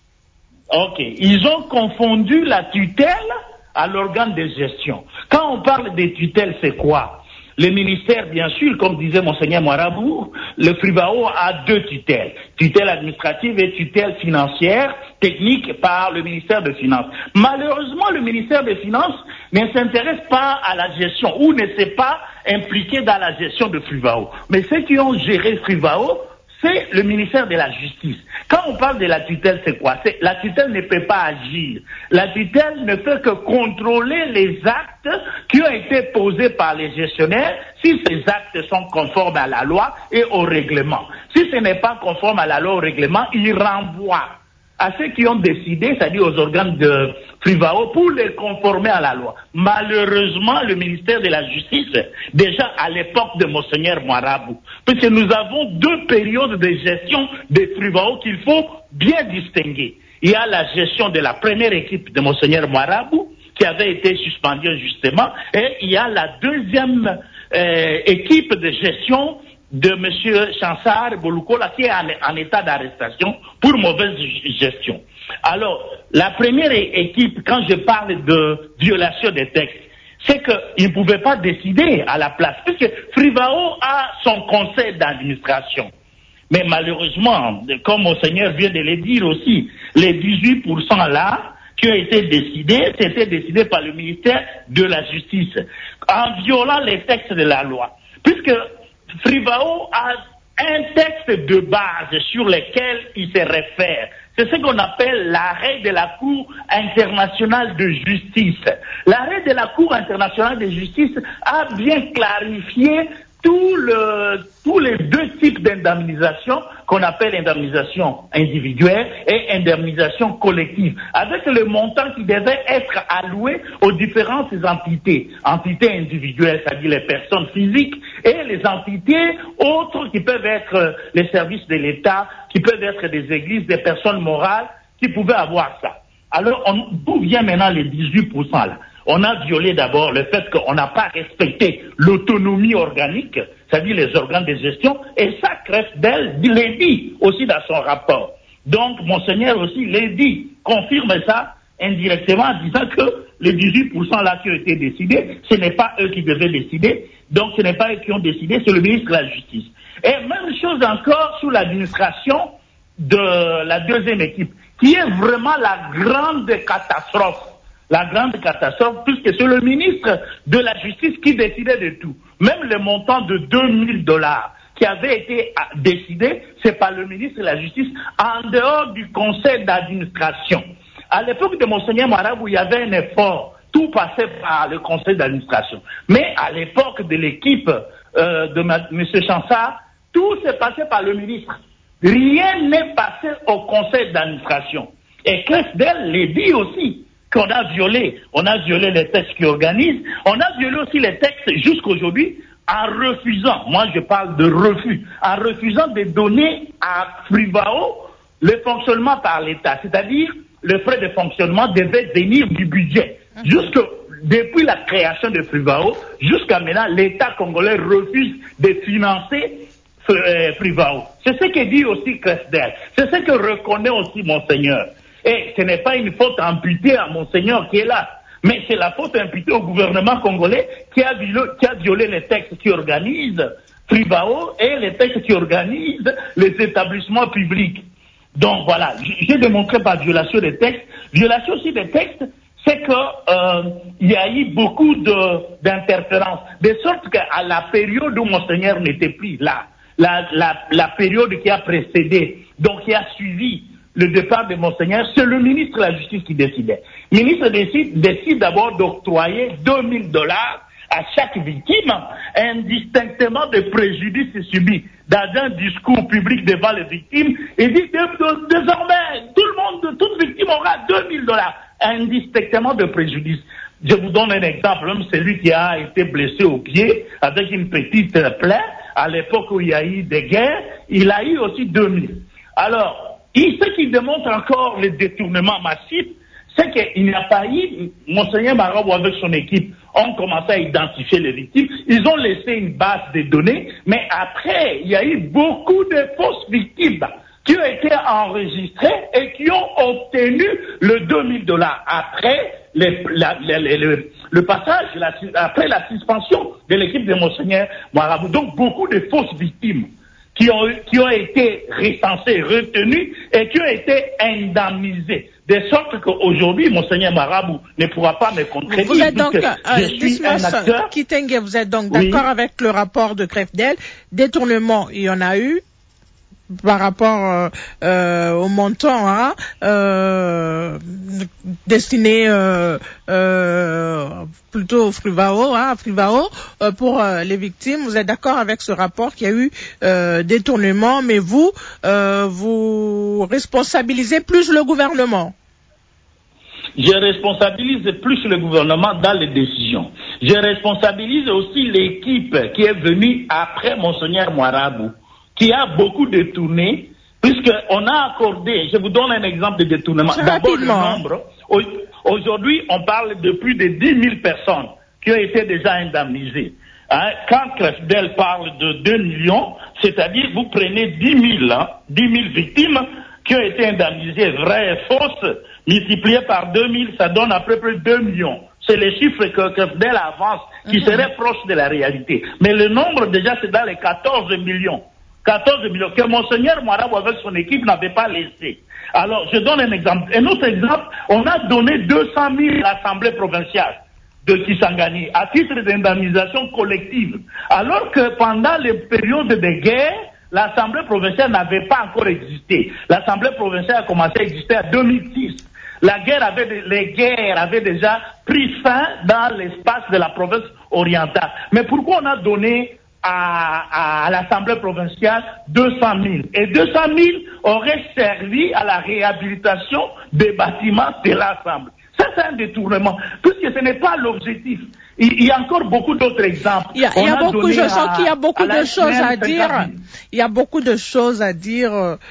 Ok, ils ont confondu la tutelle à l'organe de gestion. Quand on parle des tutelles, c'est quoi? Le ministère, bien sûr, comme disait Monseigneur Moirabou, le Frivao a 2 tutelles. Tutelle administrative et tutelle financière, technique par le ministère des Finances. Malheureusement, le ministère des Finances ne s'intéresse pas à la gestion ou ne s'est pas impliqué dans la gestion de Frivao. Mais ceux qui ont géré Frivao, c'est le ministère de la Justice. Quand on parle de la tutelle, c'est quoi? La tutelle ne peut pas agir. La tutelle ne fait que contrôler les actes qui ont été posés par les gestionnaires si ces actes sont conformes à la loi et au règlement. Si ce n'est pas conforme à la loi ou au règlement, il renvoie à ceux qui ont décidé, c'est-à-dire aux organes de Frivao, pour les conformer à la loi. Malheureusement, le ministère de la Justice, déjà à l'époque de Monseigneur Moirabou, puisque nous avons 2 périodes de gestion de Frivao qu'il faut bien distinguer. Il y a la gestion de la première équipe de Monseigneur Moirabou, qui avait été suspendue injustement, et il y a la deuxième équipe de gestion de M. Chansar Bolukola qui est en état d'arrestation pour mauvaise gestion. Alors, la première équipe, quand je parle de violation des textes, c'est qu'ils ne pouvaient pas décider à la place, puisque Frivao a son conseil d'administration. Mais malheureusement, comme Monseigneur vient de le dire aussi, les 18% là, qui ont été décidés, c'était décidé par le ministère de la Justice, en violant les textes de la loi. Puisque Frivao a un texte de base sur lequel il se réfère. C'est ce qu'on appelle l'arrêt de la Cour internationale de justice. L'arrêt de la Cour internationale de justice a bien clarifié tous les deux types d'indemnisation qu'on appelle indemnisation individuelle et indemnisation collective, avec le montant qui devait être alloué aux différentes entités individuelles, c'est-à-dire les personnes physiques, et les entités autres qui peuvent être les services de l'État, qui peuvent être des églises, des personnes morales, qui pouvaient avoir ça. Alors, d'où vient maintenant les 18% là? On a violé d'abord le fait qu'on n'a pas respecté l'autonomie organique, c'est-à-dire les organes de gestion, et ça, Crefdel l'a dit aussi dans son rapport. Donc, Monseigneur aussi l'a dit, confirme ça indirectement en disant que les 18% là qui ont été décidés, ce n'est pas eux qui devaient décider, donc ce n'est pas eux qui ont décidé, c'est le ministre de la Justice. Et même chose encore sous l'administration de la deuxième équipe, qui est vraiment la grande catastrophe. La grande catastrophe, puisque c'est le ministre de la Justice qui décidait de tout. Même le montant de $2000 qui avait été décidé, c'est par le ministre de la Justice en dehors du conseil d'administration. À l'époque de Monseigneur Marabout, il y avait un effort. Tout passait par le conseil d'administration. Mais à l'époque de l'équipe de M. Chansard, tout s'est passé par le ministre. Rien n'est passé au conseil d'administration. Et Crefdel l'a dit aussi. Qu'on a violé les textes qui organisent, on a violé aussi les textes jusqu'aujourd'hui en refusant, moi je parle de refus, en refusant de donner à Frivao le fonctionnement par l'État, c'est-à-dire le frais de fonctionnement devait venir du budget. Depuis la création de Frivao, jusqu'à maintenant, l'État congolais refuse de financer Frivao. C'est ce que dit aussi Crefdel, c'est ce que reconnaît aussi Monseigneur. Et ce n'est pas une faute imputée à Monseigneur qui est là, mais c'est la faute imputée au gouvernement congolais qui a violé les textes qui organisent Frivao et les textes qui organisent les établissements publics. Donc voilà, j'ai démontré par violation des textes. Violation aussi des textes, c'est que il y a eu beaucoup d'interférences, de sorte qu'à la période où Monseigneur n'était plus là, la période qui a précédé, donc qui a suivi le départ de Monseigneur, c'est le ministre de la Justice qui décidait. Le ministre décide d'abord d'octroyer $2000 à chaque victime, indistinctement de préjudice subi. Dans un discours public devant les victimes, il dit désormais, tout le monde, toute victime aura $2000, indistinctement de préjudice. Je vous donne un exemple, même celui qui a été blessé au pied avec une petite plaie, à l'époque où il y a eu des guerres, il a eu aussi 2000. Alors, ce qui démontre encore le détournement massif, c'est qu'il n'y a pas eu, Monseigneur Marabout avec son équipe ont commencé à identifier les victimes, ils ont laissé une base de données, mais après, il y a eu beaucoup de fausses victimes qui ont été enregistrées et qui ont obtenu le $2000 après le passage, après la suspension de l'équipe de Monseigneur Marabout. Donc, beaucoup de fausses victimes qui ont été recensés, retenus et qui ont été indemnisés. De sorte qu'aujourd'hui, Monseigneur Marabout ne pourra pas me contredire. Vous êtes donc, acteur. Kitenge, vous êtes donc d'accord avec le rapport de Crefdel. Détournement, il y en a eu par rapport au montant destiné plutôt au Frivao pour les victimes. Vous êtes d'accord avec ce rapport qu'il y a eu détournement, mais vous responsabilisez plus le gouvernement? Je responsabilise plus le gouvernement dans les décisions. Je responsabilise aussi l'équipe qui est venue après Monseigneur Marabout, qui a beaucoup détourné, puisqu'on a accordé, je vous donne un exemple de détournement. D'abord, le nombre. Aujourd'hui, on parle de plus de 10 000 personnes qui ont été déjà indemnisées. Quand Crefdel parle de 2 millions, c'est-à-dire vous prenez 10 000 victimes qui ont été indemnisées, vraies et fausses, multipliées par 2000, ça donne à peu près 2 millions. C'est les chiffres que Crefdel avance, qui seraient proches de la réalité. Mais le nombre, déjà, c'est dans les 14 millions. 14 millions que Monseigneur Marabout avec son équipe n'avait pas laissé. Alors, je donne un exemple. Un autre exemple, on a donné 200 000 à l'Assemblée provinciale de Kisangani à titre d'indemnisation collective. Alors que pendant les périodes de guerre, l'Assemblée provinciale n'avait pas encore existé. L'Assemblée provinciale a commencé à exister en 2006. Les guerres avaient déjà pris fin dans l'espace de la province orientale. Mais pourquoi on a donné à l'Assemblée provinciale 200 000. Et 200 000 auraient servi à la réhabilitation des bâtiments de l'Assemblée. Ça, c'est un détournement, puisque ce n'est pas l'objectif. Il y a encore beaucoup d'autres exemples. Je sens qu'il y a beaucoup de choses à dire. Il y a beaucoup de choses à dire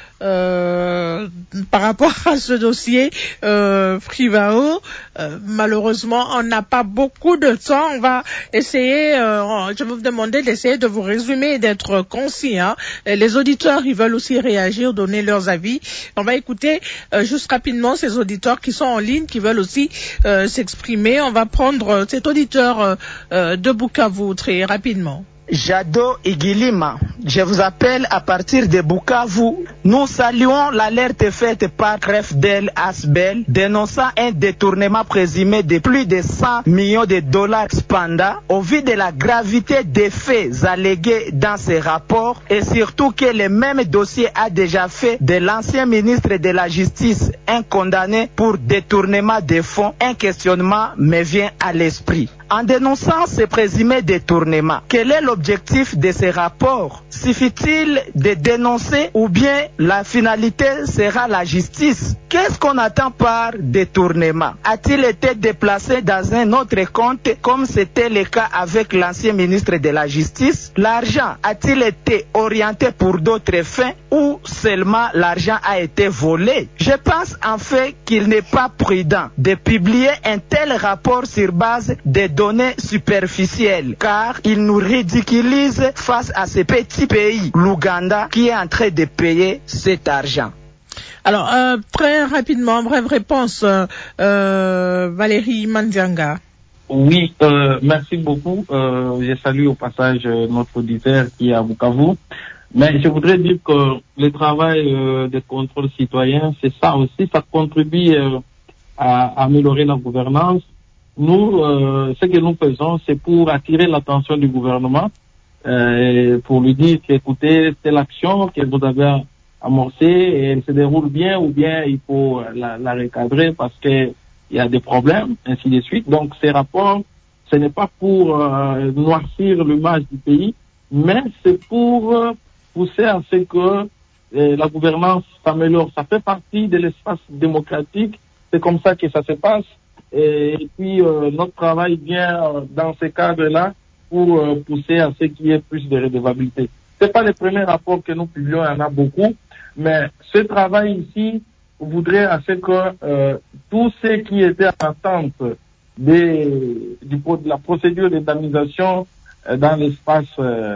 par rapport à ce dossier Frivao. Malheureusement, on n'a pas beaucoup de temps. On va essayer, je vais vous demander d'essayer de vous résumer et d'être concis. Hein. Les auditeurs, ils veulent aussi réagir, donner leurs avis. On va écouter juste rapidement ces auditeurs qui sont en ligne, qui veulent aussi s'exprimer. On va prendre cet auditeur de Bukavu très rapidement. Jado Igilima, je vous appelle à partir de Bukavu. Nous saluons l'alerte faite par Crefdel Asbel dénonçant un détournement présumé de plus de 100 millions de dollars Spanda au vu de la gravité des faits allégués dans ces rapports et surtout que le même dossier a déjà fait de l'ancien ministre de la Justice un condamné pour détournement de fonds. Un questionnement me vient à l'esprit. En dénonçant ce présumé détournement, quel est l'objectif de ces rapports? Suffit-il de dénoncer ou bien la finalité sera la justice? Qu'est-ce qu'on attend par détournement? A-t-il été déplacé dans un autre compte comme c'était le cas avec l'ancien ministre de la Justice? L'argent a-t-il été orienté pour d'autres fins ou seulement l'argent a été volé? Je pense en fait qu'il n'est pas prudent de publier un tel rapport sur base des données superficielles car il nous ridiculise face à ce petit pays, l'Ouganda, qui est en train de payer cet argent. Alors, très rapidement, brève réponse, Valérie Mandianga. Oui, merci beaucoup. Je salue au passage notre auditeur qui est à Bukavu. Mais je voudrais dire que le travail de contrôle citoyen, c'est ça aussi, ça contribue à améliorer la gouvernance. Nous, ce que nous faisons, c'est pour attirer l'attention du gouvernement, pour lui dire qu'écoutez, telle action que vous avez amorcée et elle se déroule bien ou bien il faut la recadrer parce que il y a des problèmes, ainsi de suite. Donc ces rapports, ce n'est pas pour noircir l'image du pays, mais c'est pour pousser à ce que la gouvernance s'améliore. Ça fait partie de l'espace démocratique, c'est comme ça que ça se passe. Et puis notre travail vient dans ce cadre-là pour pousser à ce qu'il y ait plus de redevabilité. C'est pas le premier rapport que nous publions, il y en a beaucoup, mais ce travail ici voudrait à ce que tous ceux qui étaient en attente de la procédure d'indemnisation dans l'espace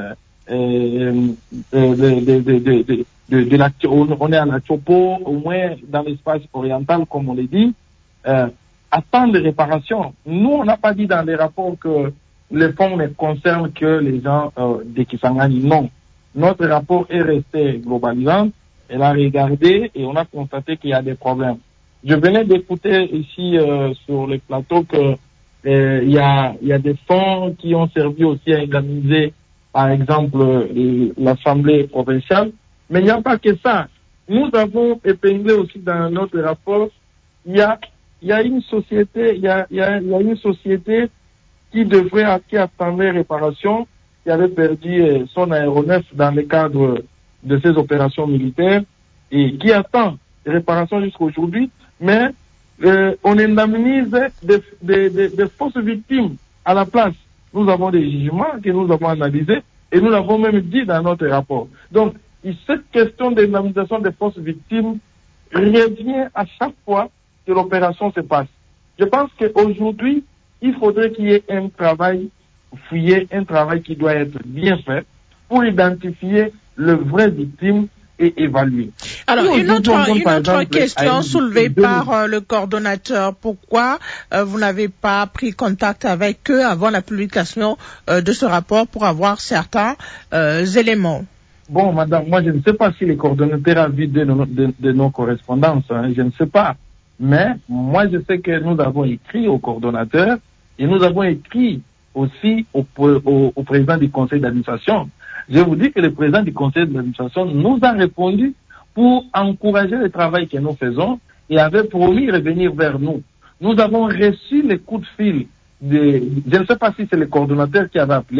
on est à la Chopo, au moins dans l'espace oriental, comme on l'a dit, attendre les réparations. Nous, on n'a pas dit dans les rapports que les fonds ne concernent que les gens de Kisangani. Non. Notre rapport est resté globalisant. Elle a regardé et on a constaté qu'il y a des problèmes. Je venais d'écouter ici sur le plateau que il y a des fonds qui ont servi aussi à indemniser, par exemple, l'Assemblée provinciale. Mais il n'y a pas que ça. Nous avons épinglé aussi dans notre rapport, il y a une société, il y a une société qui attendait réparation, qui avait perdu son aéronef dans le cadre de ces opérations militaires et qui attend réparation jusqu'à aujourd'hui, mais on indemnise des fausses victimes à la place. Nous avons des jugements que nous avons analysés et nous l'avons même dit dans notre rapport. Donc, cette question d'indemnisation des fausses victimes revient à chaque fois que l'opération se passe. Je pense qu'aujourd'hui, il faudrait qu'il y ait un travail fouillé, un travail qui doit être bien fait pour identifier le vrai victime et évaluer. Alors, une autre question soulevée par le coordonnateur. Pourquoi vous n'avez pas pris contact avec eux avant la publication de ce rapport pour avoir certains éléments? Bon, madame, moi je ne sais pas si les coordonnateurs ont vu de nos correspondances, hein, je ne sais pas. Mais moi je sais que nous avons écrit au coordonnateur et nous avons écrit aussi au président du conseil d'administration. Je vous dis que le président du conseil d'administration nous a répondu pour encourager le travail que nous faisons et avait promis de revenir vers nous. Nous avons reçu les coups de fil je ne sais pas si c'est le coordonnateur qui avait appelé,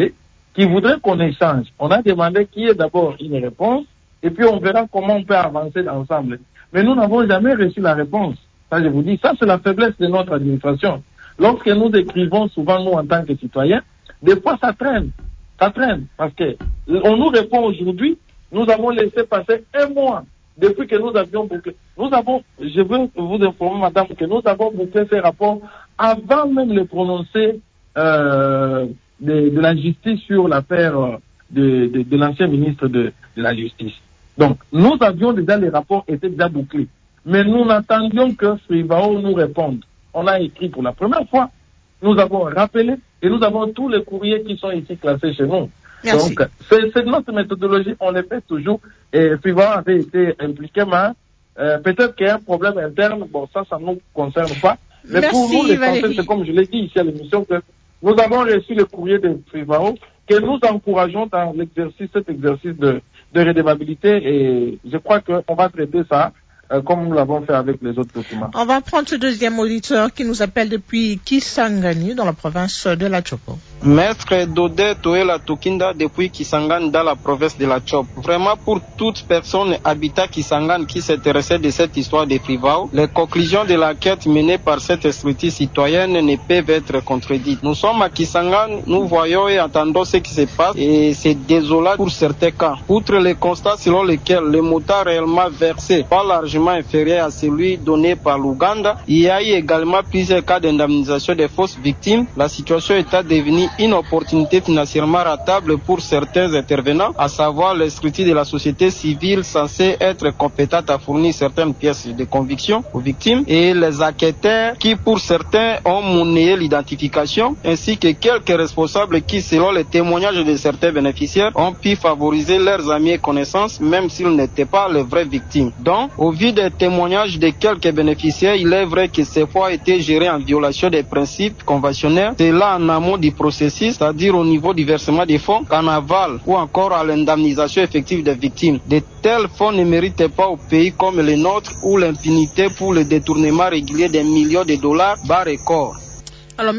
qui voudraient qu'on échange. On a demandé qu'il y ait d'abord une réponse, et puis on verra comment on peut avancer ensemble. Mais nous n'avons jamais reçu la réponse. Ça, je vous dis, ça c'est la faiblesse de notre administration. Lorsque nous écrivons souvent, nous, en tant que citoyens, des fois ça traîne, parce que on nous répond aujourd'hui, nous avons laissé passer un mois depuis que nous avions bouclé. Je veux vous informer, madame, que nous avons bouclé ces rapports avant même le prononcé de la justice sur l'affaire de l'ancien ministre de la Justice. Donc, nous avions déjà, les rapports étaient déjà bouclés. Mais nous n'attendions que Frivao nous réponde. On a écrit pour la première fois. Nous avons rappelé et nous avons tous les courriers qui sont ici classés chez nous. Merci. Donc, c'est notre méthodologie, on le fait toujours. Et Frivao avait été impliqué, mais peut-être qu'il y a un problème interne. Bon, ça ne nous concerne pas. Mais Merci, pour nous, les Valérie. Français, c'est comme je l'ai dit ici à l'émission, que nous avons reçu le courrier de Frivao, que nous encourageons dans cet exercice de redevabilité, et je crois qu'on va traiter ça comme nous l'avons fait avec les autres documents. On va prendre ce deuxième auditeur qui nous appelle depuis Kisangani, dans la province de la Chopo. Maître Dodé Toela Tokinda depuis Kisangani dans la province de la Chop. Vraiment, pour toute personne habitant Kisangani qui s'intéressait de cette histoire de Frivao, les conclusions de l'enquête menée par cette structure citoyenne ne peuvent être contredites. Nous sommes à Kisangani, nous voyons et entendons ce qui se passe et c'est désolant pour certains cas. Outre les constats selon lesquels le montant réellement versé pas largement inférieur à celui donné par l'Ouganda, il y a eu également plusieurs cas d'indemnisation des fausses victimes. La situation est devenue une opportunité financièrement rentable pour certains intervenants, à savoir les structures de la société civile censées être compétentes à fournir certaines pièces de conviction aux victimes et les enquêteurs qui pour certains ont monnayé l'identification, ainsi que quelques responsables qui, selon les témoignages de certains bénéficiaires, ont pu favoriser leurs amis et connaissances même s'ils n'étaient pas les vraies victimes. Donc, au vu des témoignages de quelques bénéficiaires, il est vrai que ces fois été géré en violation des principes conventionnels, c'est là en amont du processus, c'est-à-dire au niveau du versement des fonds, qu'en aval ou encore à l'indemnisation effective des victimes. De tels fonds ne méritent pas au pays comme le nôtre où l'impunité pour le détournement régulier des millions de dollars bat record. Alors,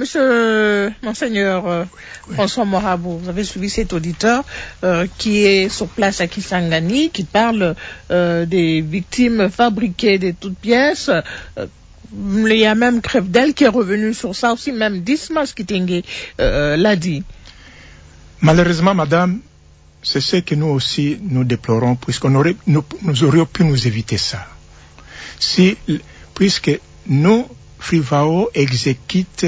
Monseigneur François Morabou, vous avez suivi cet auditeur qui est sur place à Kisangani, qui parle des victimes fabriquées de toutes pièces. Il y a même Crèvedel qui est revenu sur ça aussi, même Dismas Kitenge l'a dit. Malheureusement, madame, c'est ce que nous aussi nous déplorons, puisqu'on aurait, nous aurions pu nous éviter ça. Puisque nous, Frivao exécute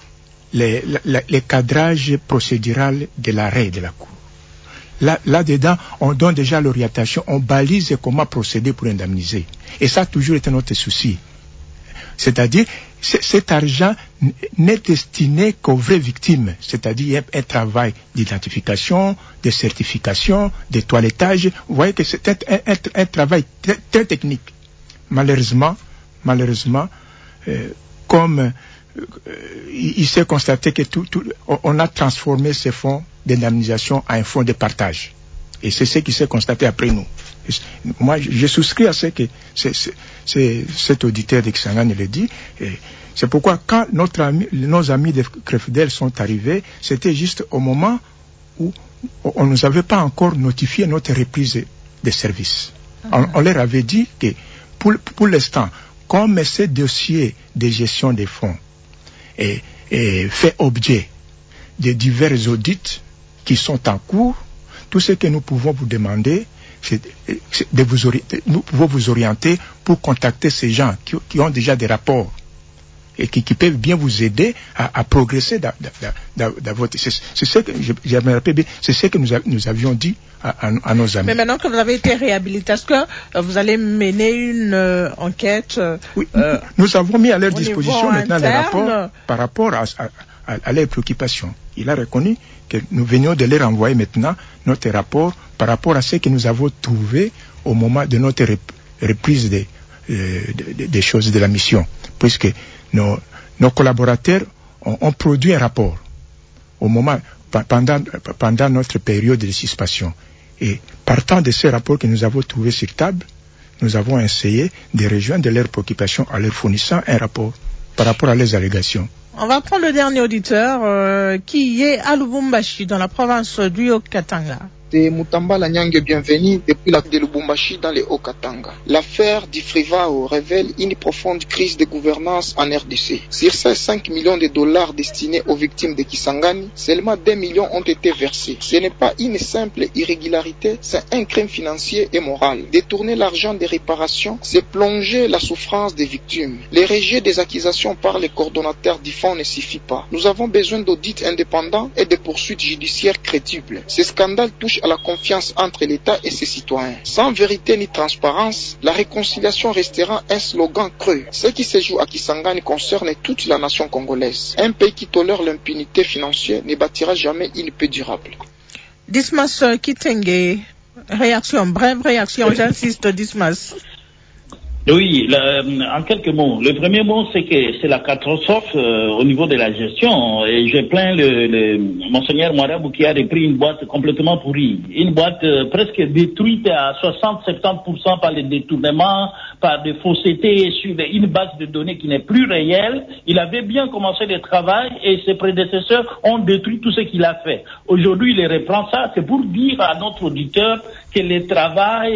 les cadrages procédural de l'arrêt de la Cour. Là-dedans, on donne déjà l'orientation, on balise comment procéder pour indemniser. Et ça a toujours été notre souci. C'est-à-dire, cet argent n'est destiné qu'aux vraies victimes, c'est-à-dire un travail d'identification, de certification, de toilettage. Vous voyez que c'est un travail très technique. Malheureusement, comme il s'est constaté que on a transformé ces fonds d'indemnisation en un fonds de partage. Et c'est ce qui s'est constaté après nous. Moi, je souscris à ce que cet auditeur de Kisangani le dit. C'est pourquoi quand nos amis de Crefdel sont arrivés, c'était juste au moment où on ne nous avait pas encore notifié notre reprise de service. On leur avait dit que pour l'instant, comme ce dossier de gestion des fonds est fait objet de divers audits qui sont en cours, tout ce que nous pouvons vous demander, nous pouvons vous orienter pour contacter ces gens qui ont déjà des rapports et qui peuvent bien vous aider à progresser dans votre... C'est ce que je me rappelle bien, c'est ce que nous avions dit à nos amis. Mais maintenant que vous avez été réhabilité, est-ce que vous allez mener une enquête oui, nous avons mis à leur disposition maintenant les rapports par rapport à leurs préoccupations. Il a reconnu que nous venions de leur envoyer maintenant notre rapport par rapport à ce que nous avons trouvé au moment de notre reprise des choses de la mission, puisque nos collaborateurs ont produit un rapport au moment pendant notre période de suspicion. Et partant de ce rapport que nous avons trouvé sur table, nous avons essayé de rejoindre leurs préoccupations en leur fournissant un rapport par rapport à leurs allégations. On va prendre le dernier auditeur qui est à Lubumbashi, dans la province du Haut-Katanga. C'est Mutambala Nyange, bienvenue depuis la de Lubumbashi dans les Haut-Katanga. L'affaire du Frivao révèle une profonde crise de gouvernance en RDC. Sur ces 5 millions de dollars destinés aux victimes de Kisangani, seulement 2 millions ont été versés. Ce n'est pas une simple irrégularité, c'est un crime financier et moral. Détourner l'argent des réparations, c'est plonger la souffrance des victimes. Les rejets des accusations par les coordonnateurs du fonds ne suffit pas. Nous avons besoin d'audits indépendants et de poursuites judiciaires crédibles. Ce scandale touche à la confiance entre l'État et ses citoyens. Sans vérité ni transparence, la réconciliation restera un slogan creux. Ce qui se joue à Kisangani concerne toute la nation congolaise. Un pays qui tolère l'impunité financière ne bâtira jamais une paix durable. Dismas Kitenge, brève réaction, j'insiste, Dismas. Oui, en quelques mots. Le premier mot, c'est que c'est la catastrophe au niveau de la gestion. Et je plains Monseigneur Mwarabou qui a repris une boîte complètement pourrie. Une boîte presque détruite à 60-70% par les détournements, par des faussetés sur une base de données qui n'est plus réelle. Il avait bien commencé le travail et ses prédécesseurs ont détruit tout ce qu'il a fait. Aujourd'hui, il reprend ça. C'est pour dire à notre auditeur que le travail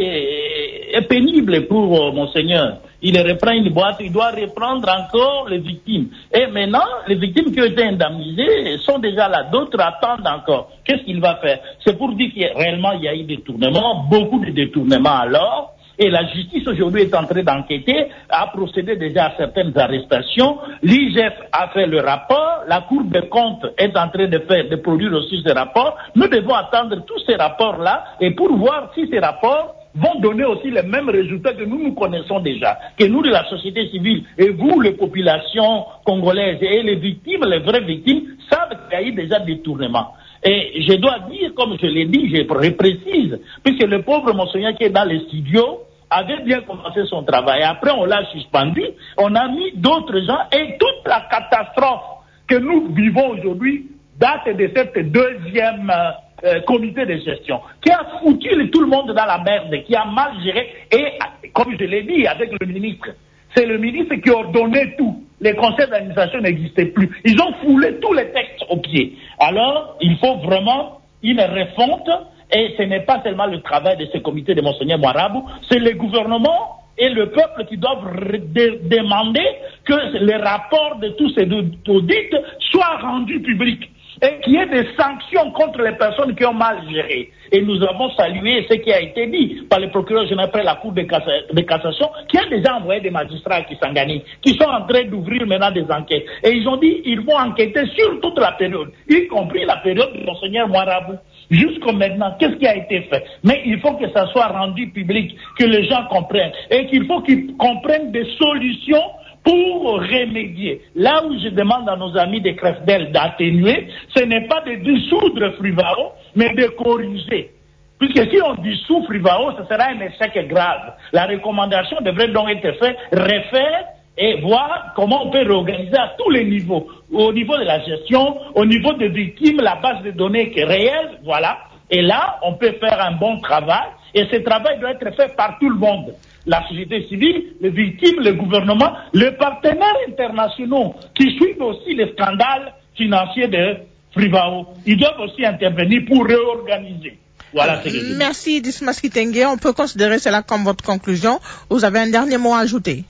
est pénible pour Monseigneur. Il reprend une boîte, il doit reprendre encore les victimes. Et maintenant, les victimes qui ont été indemnisées sont déjà là. D'autres attendent encore. Qu'est-ce qu'il va faire? C'est pour dire qu'il réellement il y a eu des détournements, beaucoup de détournements alors. Et la justice aujourd'hui est en train d'enquêter, a procédé déjà à certaines arrestations. L'IGF a fait le rapport, la Cour des comptes est en train de produire aussi ce rapport. Nous devons attendre tous ces rapports-là et pour voir si ces rapports vont donner aussi les mêmes résultats que nous connaissons déjà, que nous de la société civile et vous, les populations congolaises et les victimes, les vraies victimes, savent qu'il y a eu déjà des détournements. Et je dois dire, comme je l'ai dit, je précise, puisque le pauvre Monseigneur qui est dans les studios avait bien commencé son travail. Après, on l'a suspendu, on a mis d'autres gens et toute la catastrophe que nous vivons aujourd'hui date de cette deuxième comité de gestion qui a foutu tout le monde dans la merde, qui a mal géré et, comme je l'ai dit avec le ministre, c'est le ministre qui ordonnait tout. Les conseils d'administration n'existaient plus. Ils ont foulé tous les textes aux pieds. Alors, il faut vraiment une refonte et ce n'est pas seulement le travail de ce comité de Monseigneur Mwarabou, c'est le gouvernement et le peuple qui doivent demander que les rapports de tous ces audits soient rendus publics et qu'il y ait des sanctions contre les personnes qui ont mal géré. Et nous avons salué ce qui a été dit par le procureur général de la Cour de cassation, qui a déjà envoyé des magistrats à Kisangani, qui sont en train d'ouvrir maintenant des enquêtes. Et ils ont dit qu'ils vont enquêter sur toute la période, y compris la période de Monseigneur Mwarabou. Jusqu'à maintenant, qu'est-ce qui a été fait? Mais il faut que ça soit rendu public, que les gens comprennent, et qu'il faut qu'ils comprennent des solutions pour remédier. Là où je demande à nos amis de Crefdel d'atténuer, ce n'est pas de dissoudre Frivao, mais de corriger. Puisque si on dissout Frivao, ce sera un échec grave. La recommandation devrait donc être faite, refaire et voir comment on peut réorganiser à tous les niveaux. Au niveau de la gestion, au niveau des victimes, la base de données qui est réelle, voilà. Et là, on peut faire un bon travail. Et ce travail doit être fait par tout le monde. La société civile, les victimes, le gouvernement, les partenaires internationaux qui suivent aussi les scandales financiers de Frivao. Ils doivent aussi intervenir pour réorganiser. Voilà ce que je dis. Merci Dismas Kitenge. On peut considérer cela comme votre conclusion. Vous avez un dernier mot à ajouter?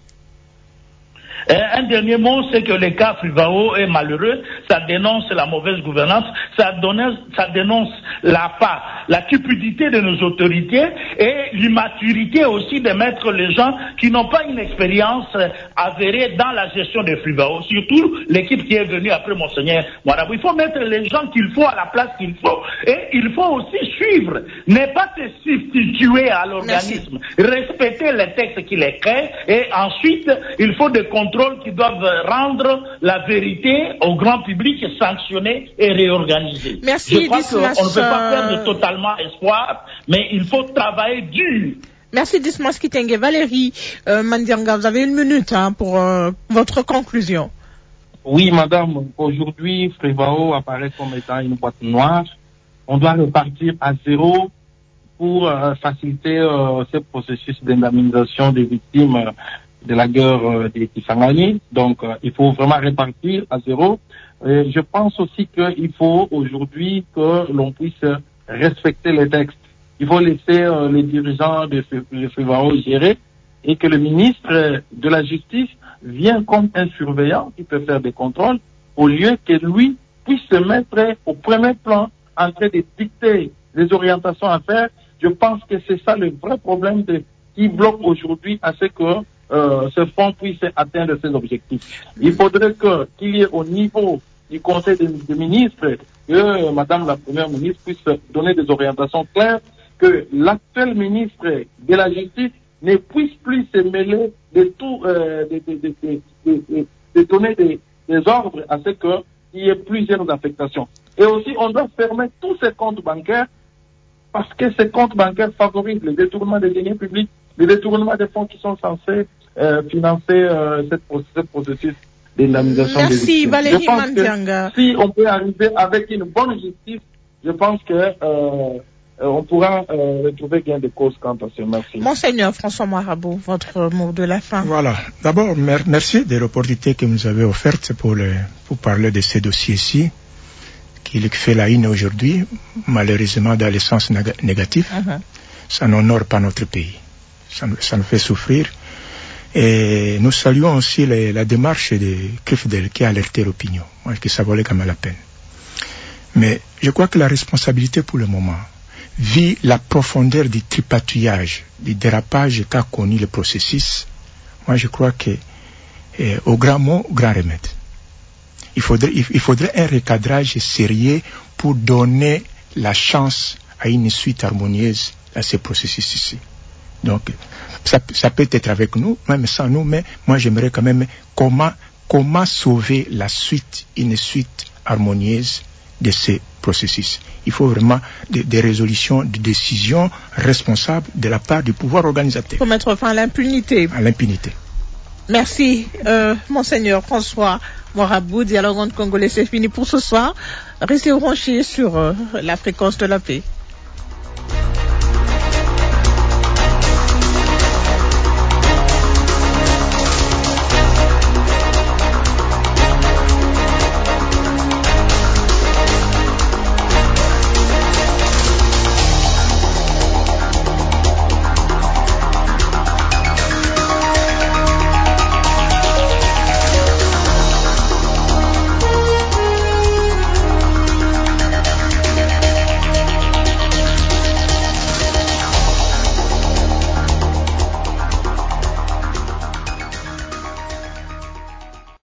Un dernier mot, c'est que le cas Frivao est malheureux, ça dénonce la mauvaise gouvernance, ça dénonce la cupidité de nos autorités et l'immaturité aussi de mettre les gens qui n'ont pas une expérience avérée dans la gestion de Frivao, surtout l'équipe qui est venue après Monseigneur Mwarabou. Il faut mettre les gens qu'il faut à la place qu'il faut et il faut aussi suivre, ne pas se substituer à l'organisme, respecter les textes qu'il écrit et ensuite il faut des contrôles qui doivent rendre la vérité au grand public, sanctionner et réorganiser. Merci. Je crois qu'on ne peut pas perdre totalement espoir, mais il faut travailler dur. Merci Dismas Kitenge. Valérie Mandianga, vous avez 1 minute pour votre conclusion. Oui, madame. Aujourd'hui, Frivao apparaît comme étant une boîte noire. On doit repartir à zéro pour faciliter ce processus d'indemnisation des victimes la guerre des Kisangani. Donc, il faut vraiment répartir à zéro. Et je pense aussi qu'il faut aujourd'hui que l'on puisse respecter les textes. Il faut laisser les dirigeants de FRIVAO gérer et que le ministre de la Justice vienne comme un surveillant qui peut faire des contrôles au lieu que lui puisse se mettre au premier plan en train de dicter les orientations à faire. Je pense que c'est ça le vrai problème qui bloque aujourd'hui à ce que ce fonds puisse atteindre ses objectifs. Il faudrait qu'il y ait au niveau du Conseil des ministres que Madame la Première ministre puisse donner des orientations claires, que l'actuel ministre de la Justice ne puisse plus se mêler de tout, de donner des ordres à ce qu'il y ait plusieurs affectations. Et aussi, on doit fermer tous ces comptes bancaires parce que ces comptes bancaires favorisent le détournement des deniers publics, le détournement des fonds qui sont censés financer ce processus d'indemnisation des victimes. Merci Valérie Je pense Mandianga. que si on peut arriver avec une bonne justice, je pense que on pourra retrouver gain de cause quant à ce. Merci. Monseigneur François Marabout, votre mot de la fin. Voilà. D'abord, merci de l'opportunité que vous nous avez offerte pour parler de ces dossiers-ci, qui fait la une aujourd'hui, malheureusement dans le sens négatif. Ça n'honore pas notre pays. Ça nous fait souffrir. Et nous saluons aussi la démarche de CRIFDEL qui a alerté l'opinion. Moi, que ça valait quand même la peine. Mais je crois que la responsabilité pour le moment, vu la profondeur du tripatouillage, du dérapage qu'a connu le processus, moi je crois que au grand mot, grand remède. Il faudrait un recadrage sérieux pour donner la chance à une suite harmonieuse à ces processus ici. Donc, ça peut être avec nous, même sans nous, mais moi j'aimerais quand même comment sauver la suite, une suite harmonieuse de ces processus. Il faut vraiment des résolutions, des décisions responsables de la part du pouvoir organisateur. Pour mettre fin à l'impunité. À l'impunité. Merci, Monseigneur François Marabout. Dialogue entre Congolais, c'est fini pour ce soir. Restez branchés sur la fréquence de la paix.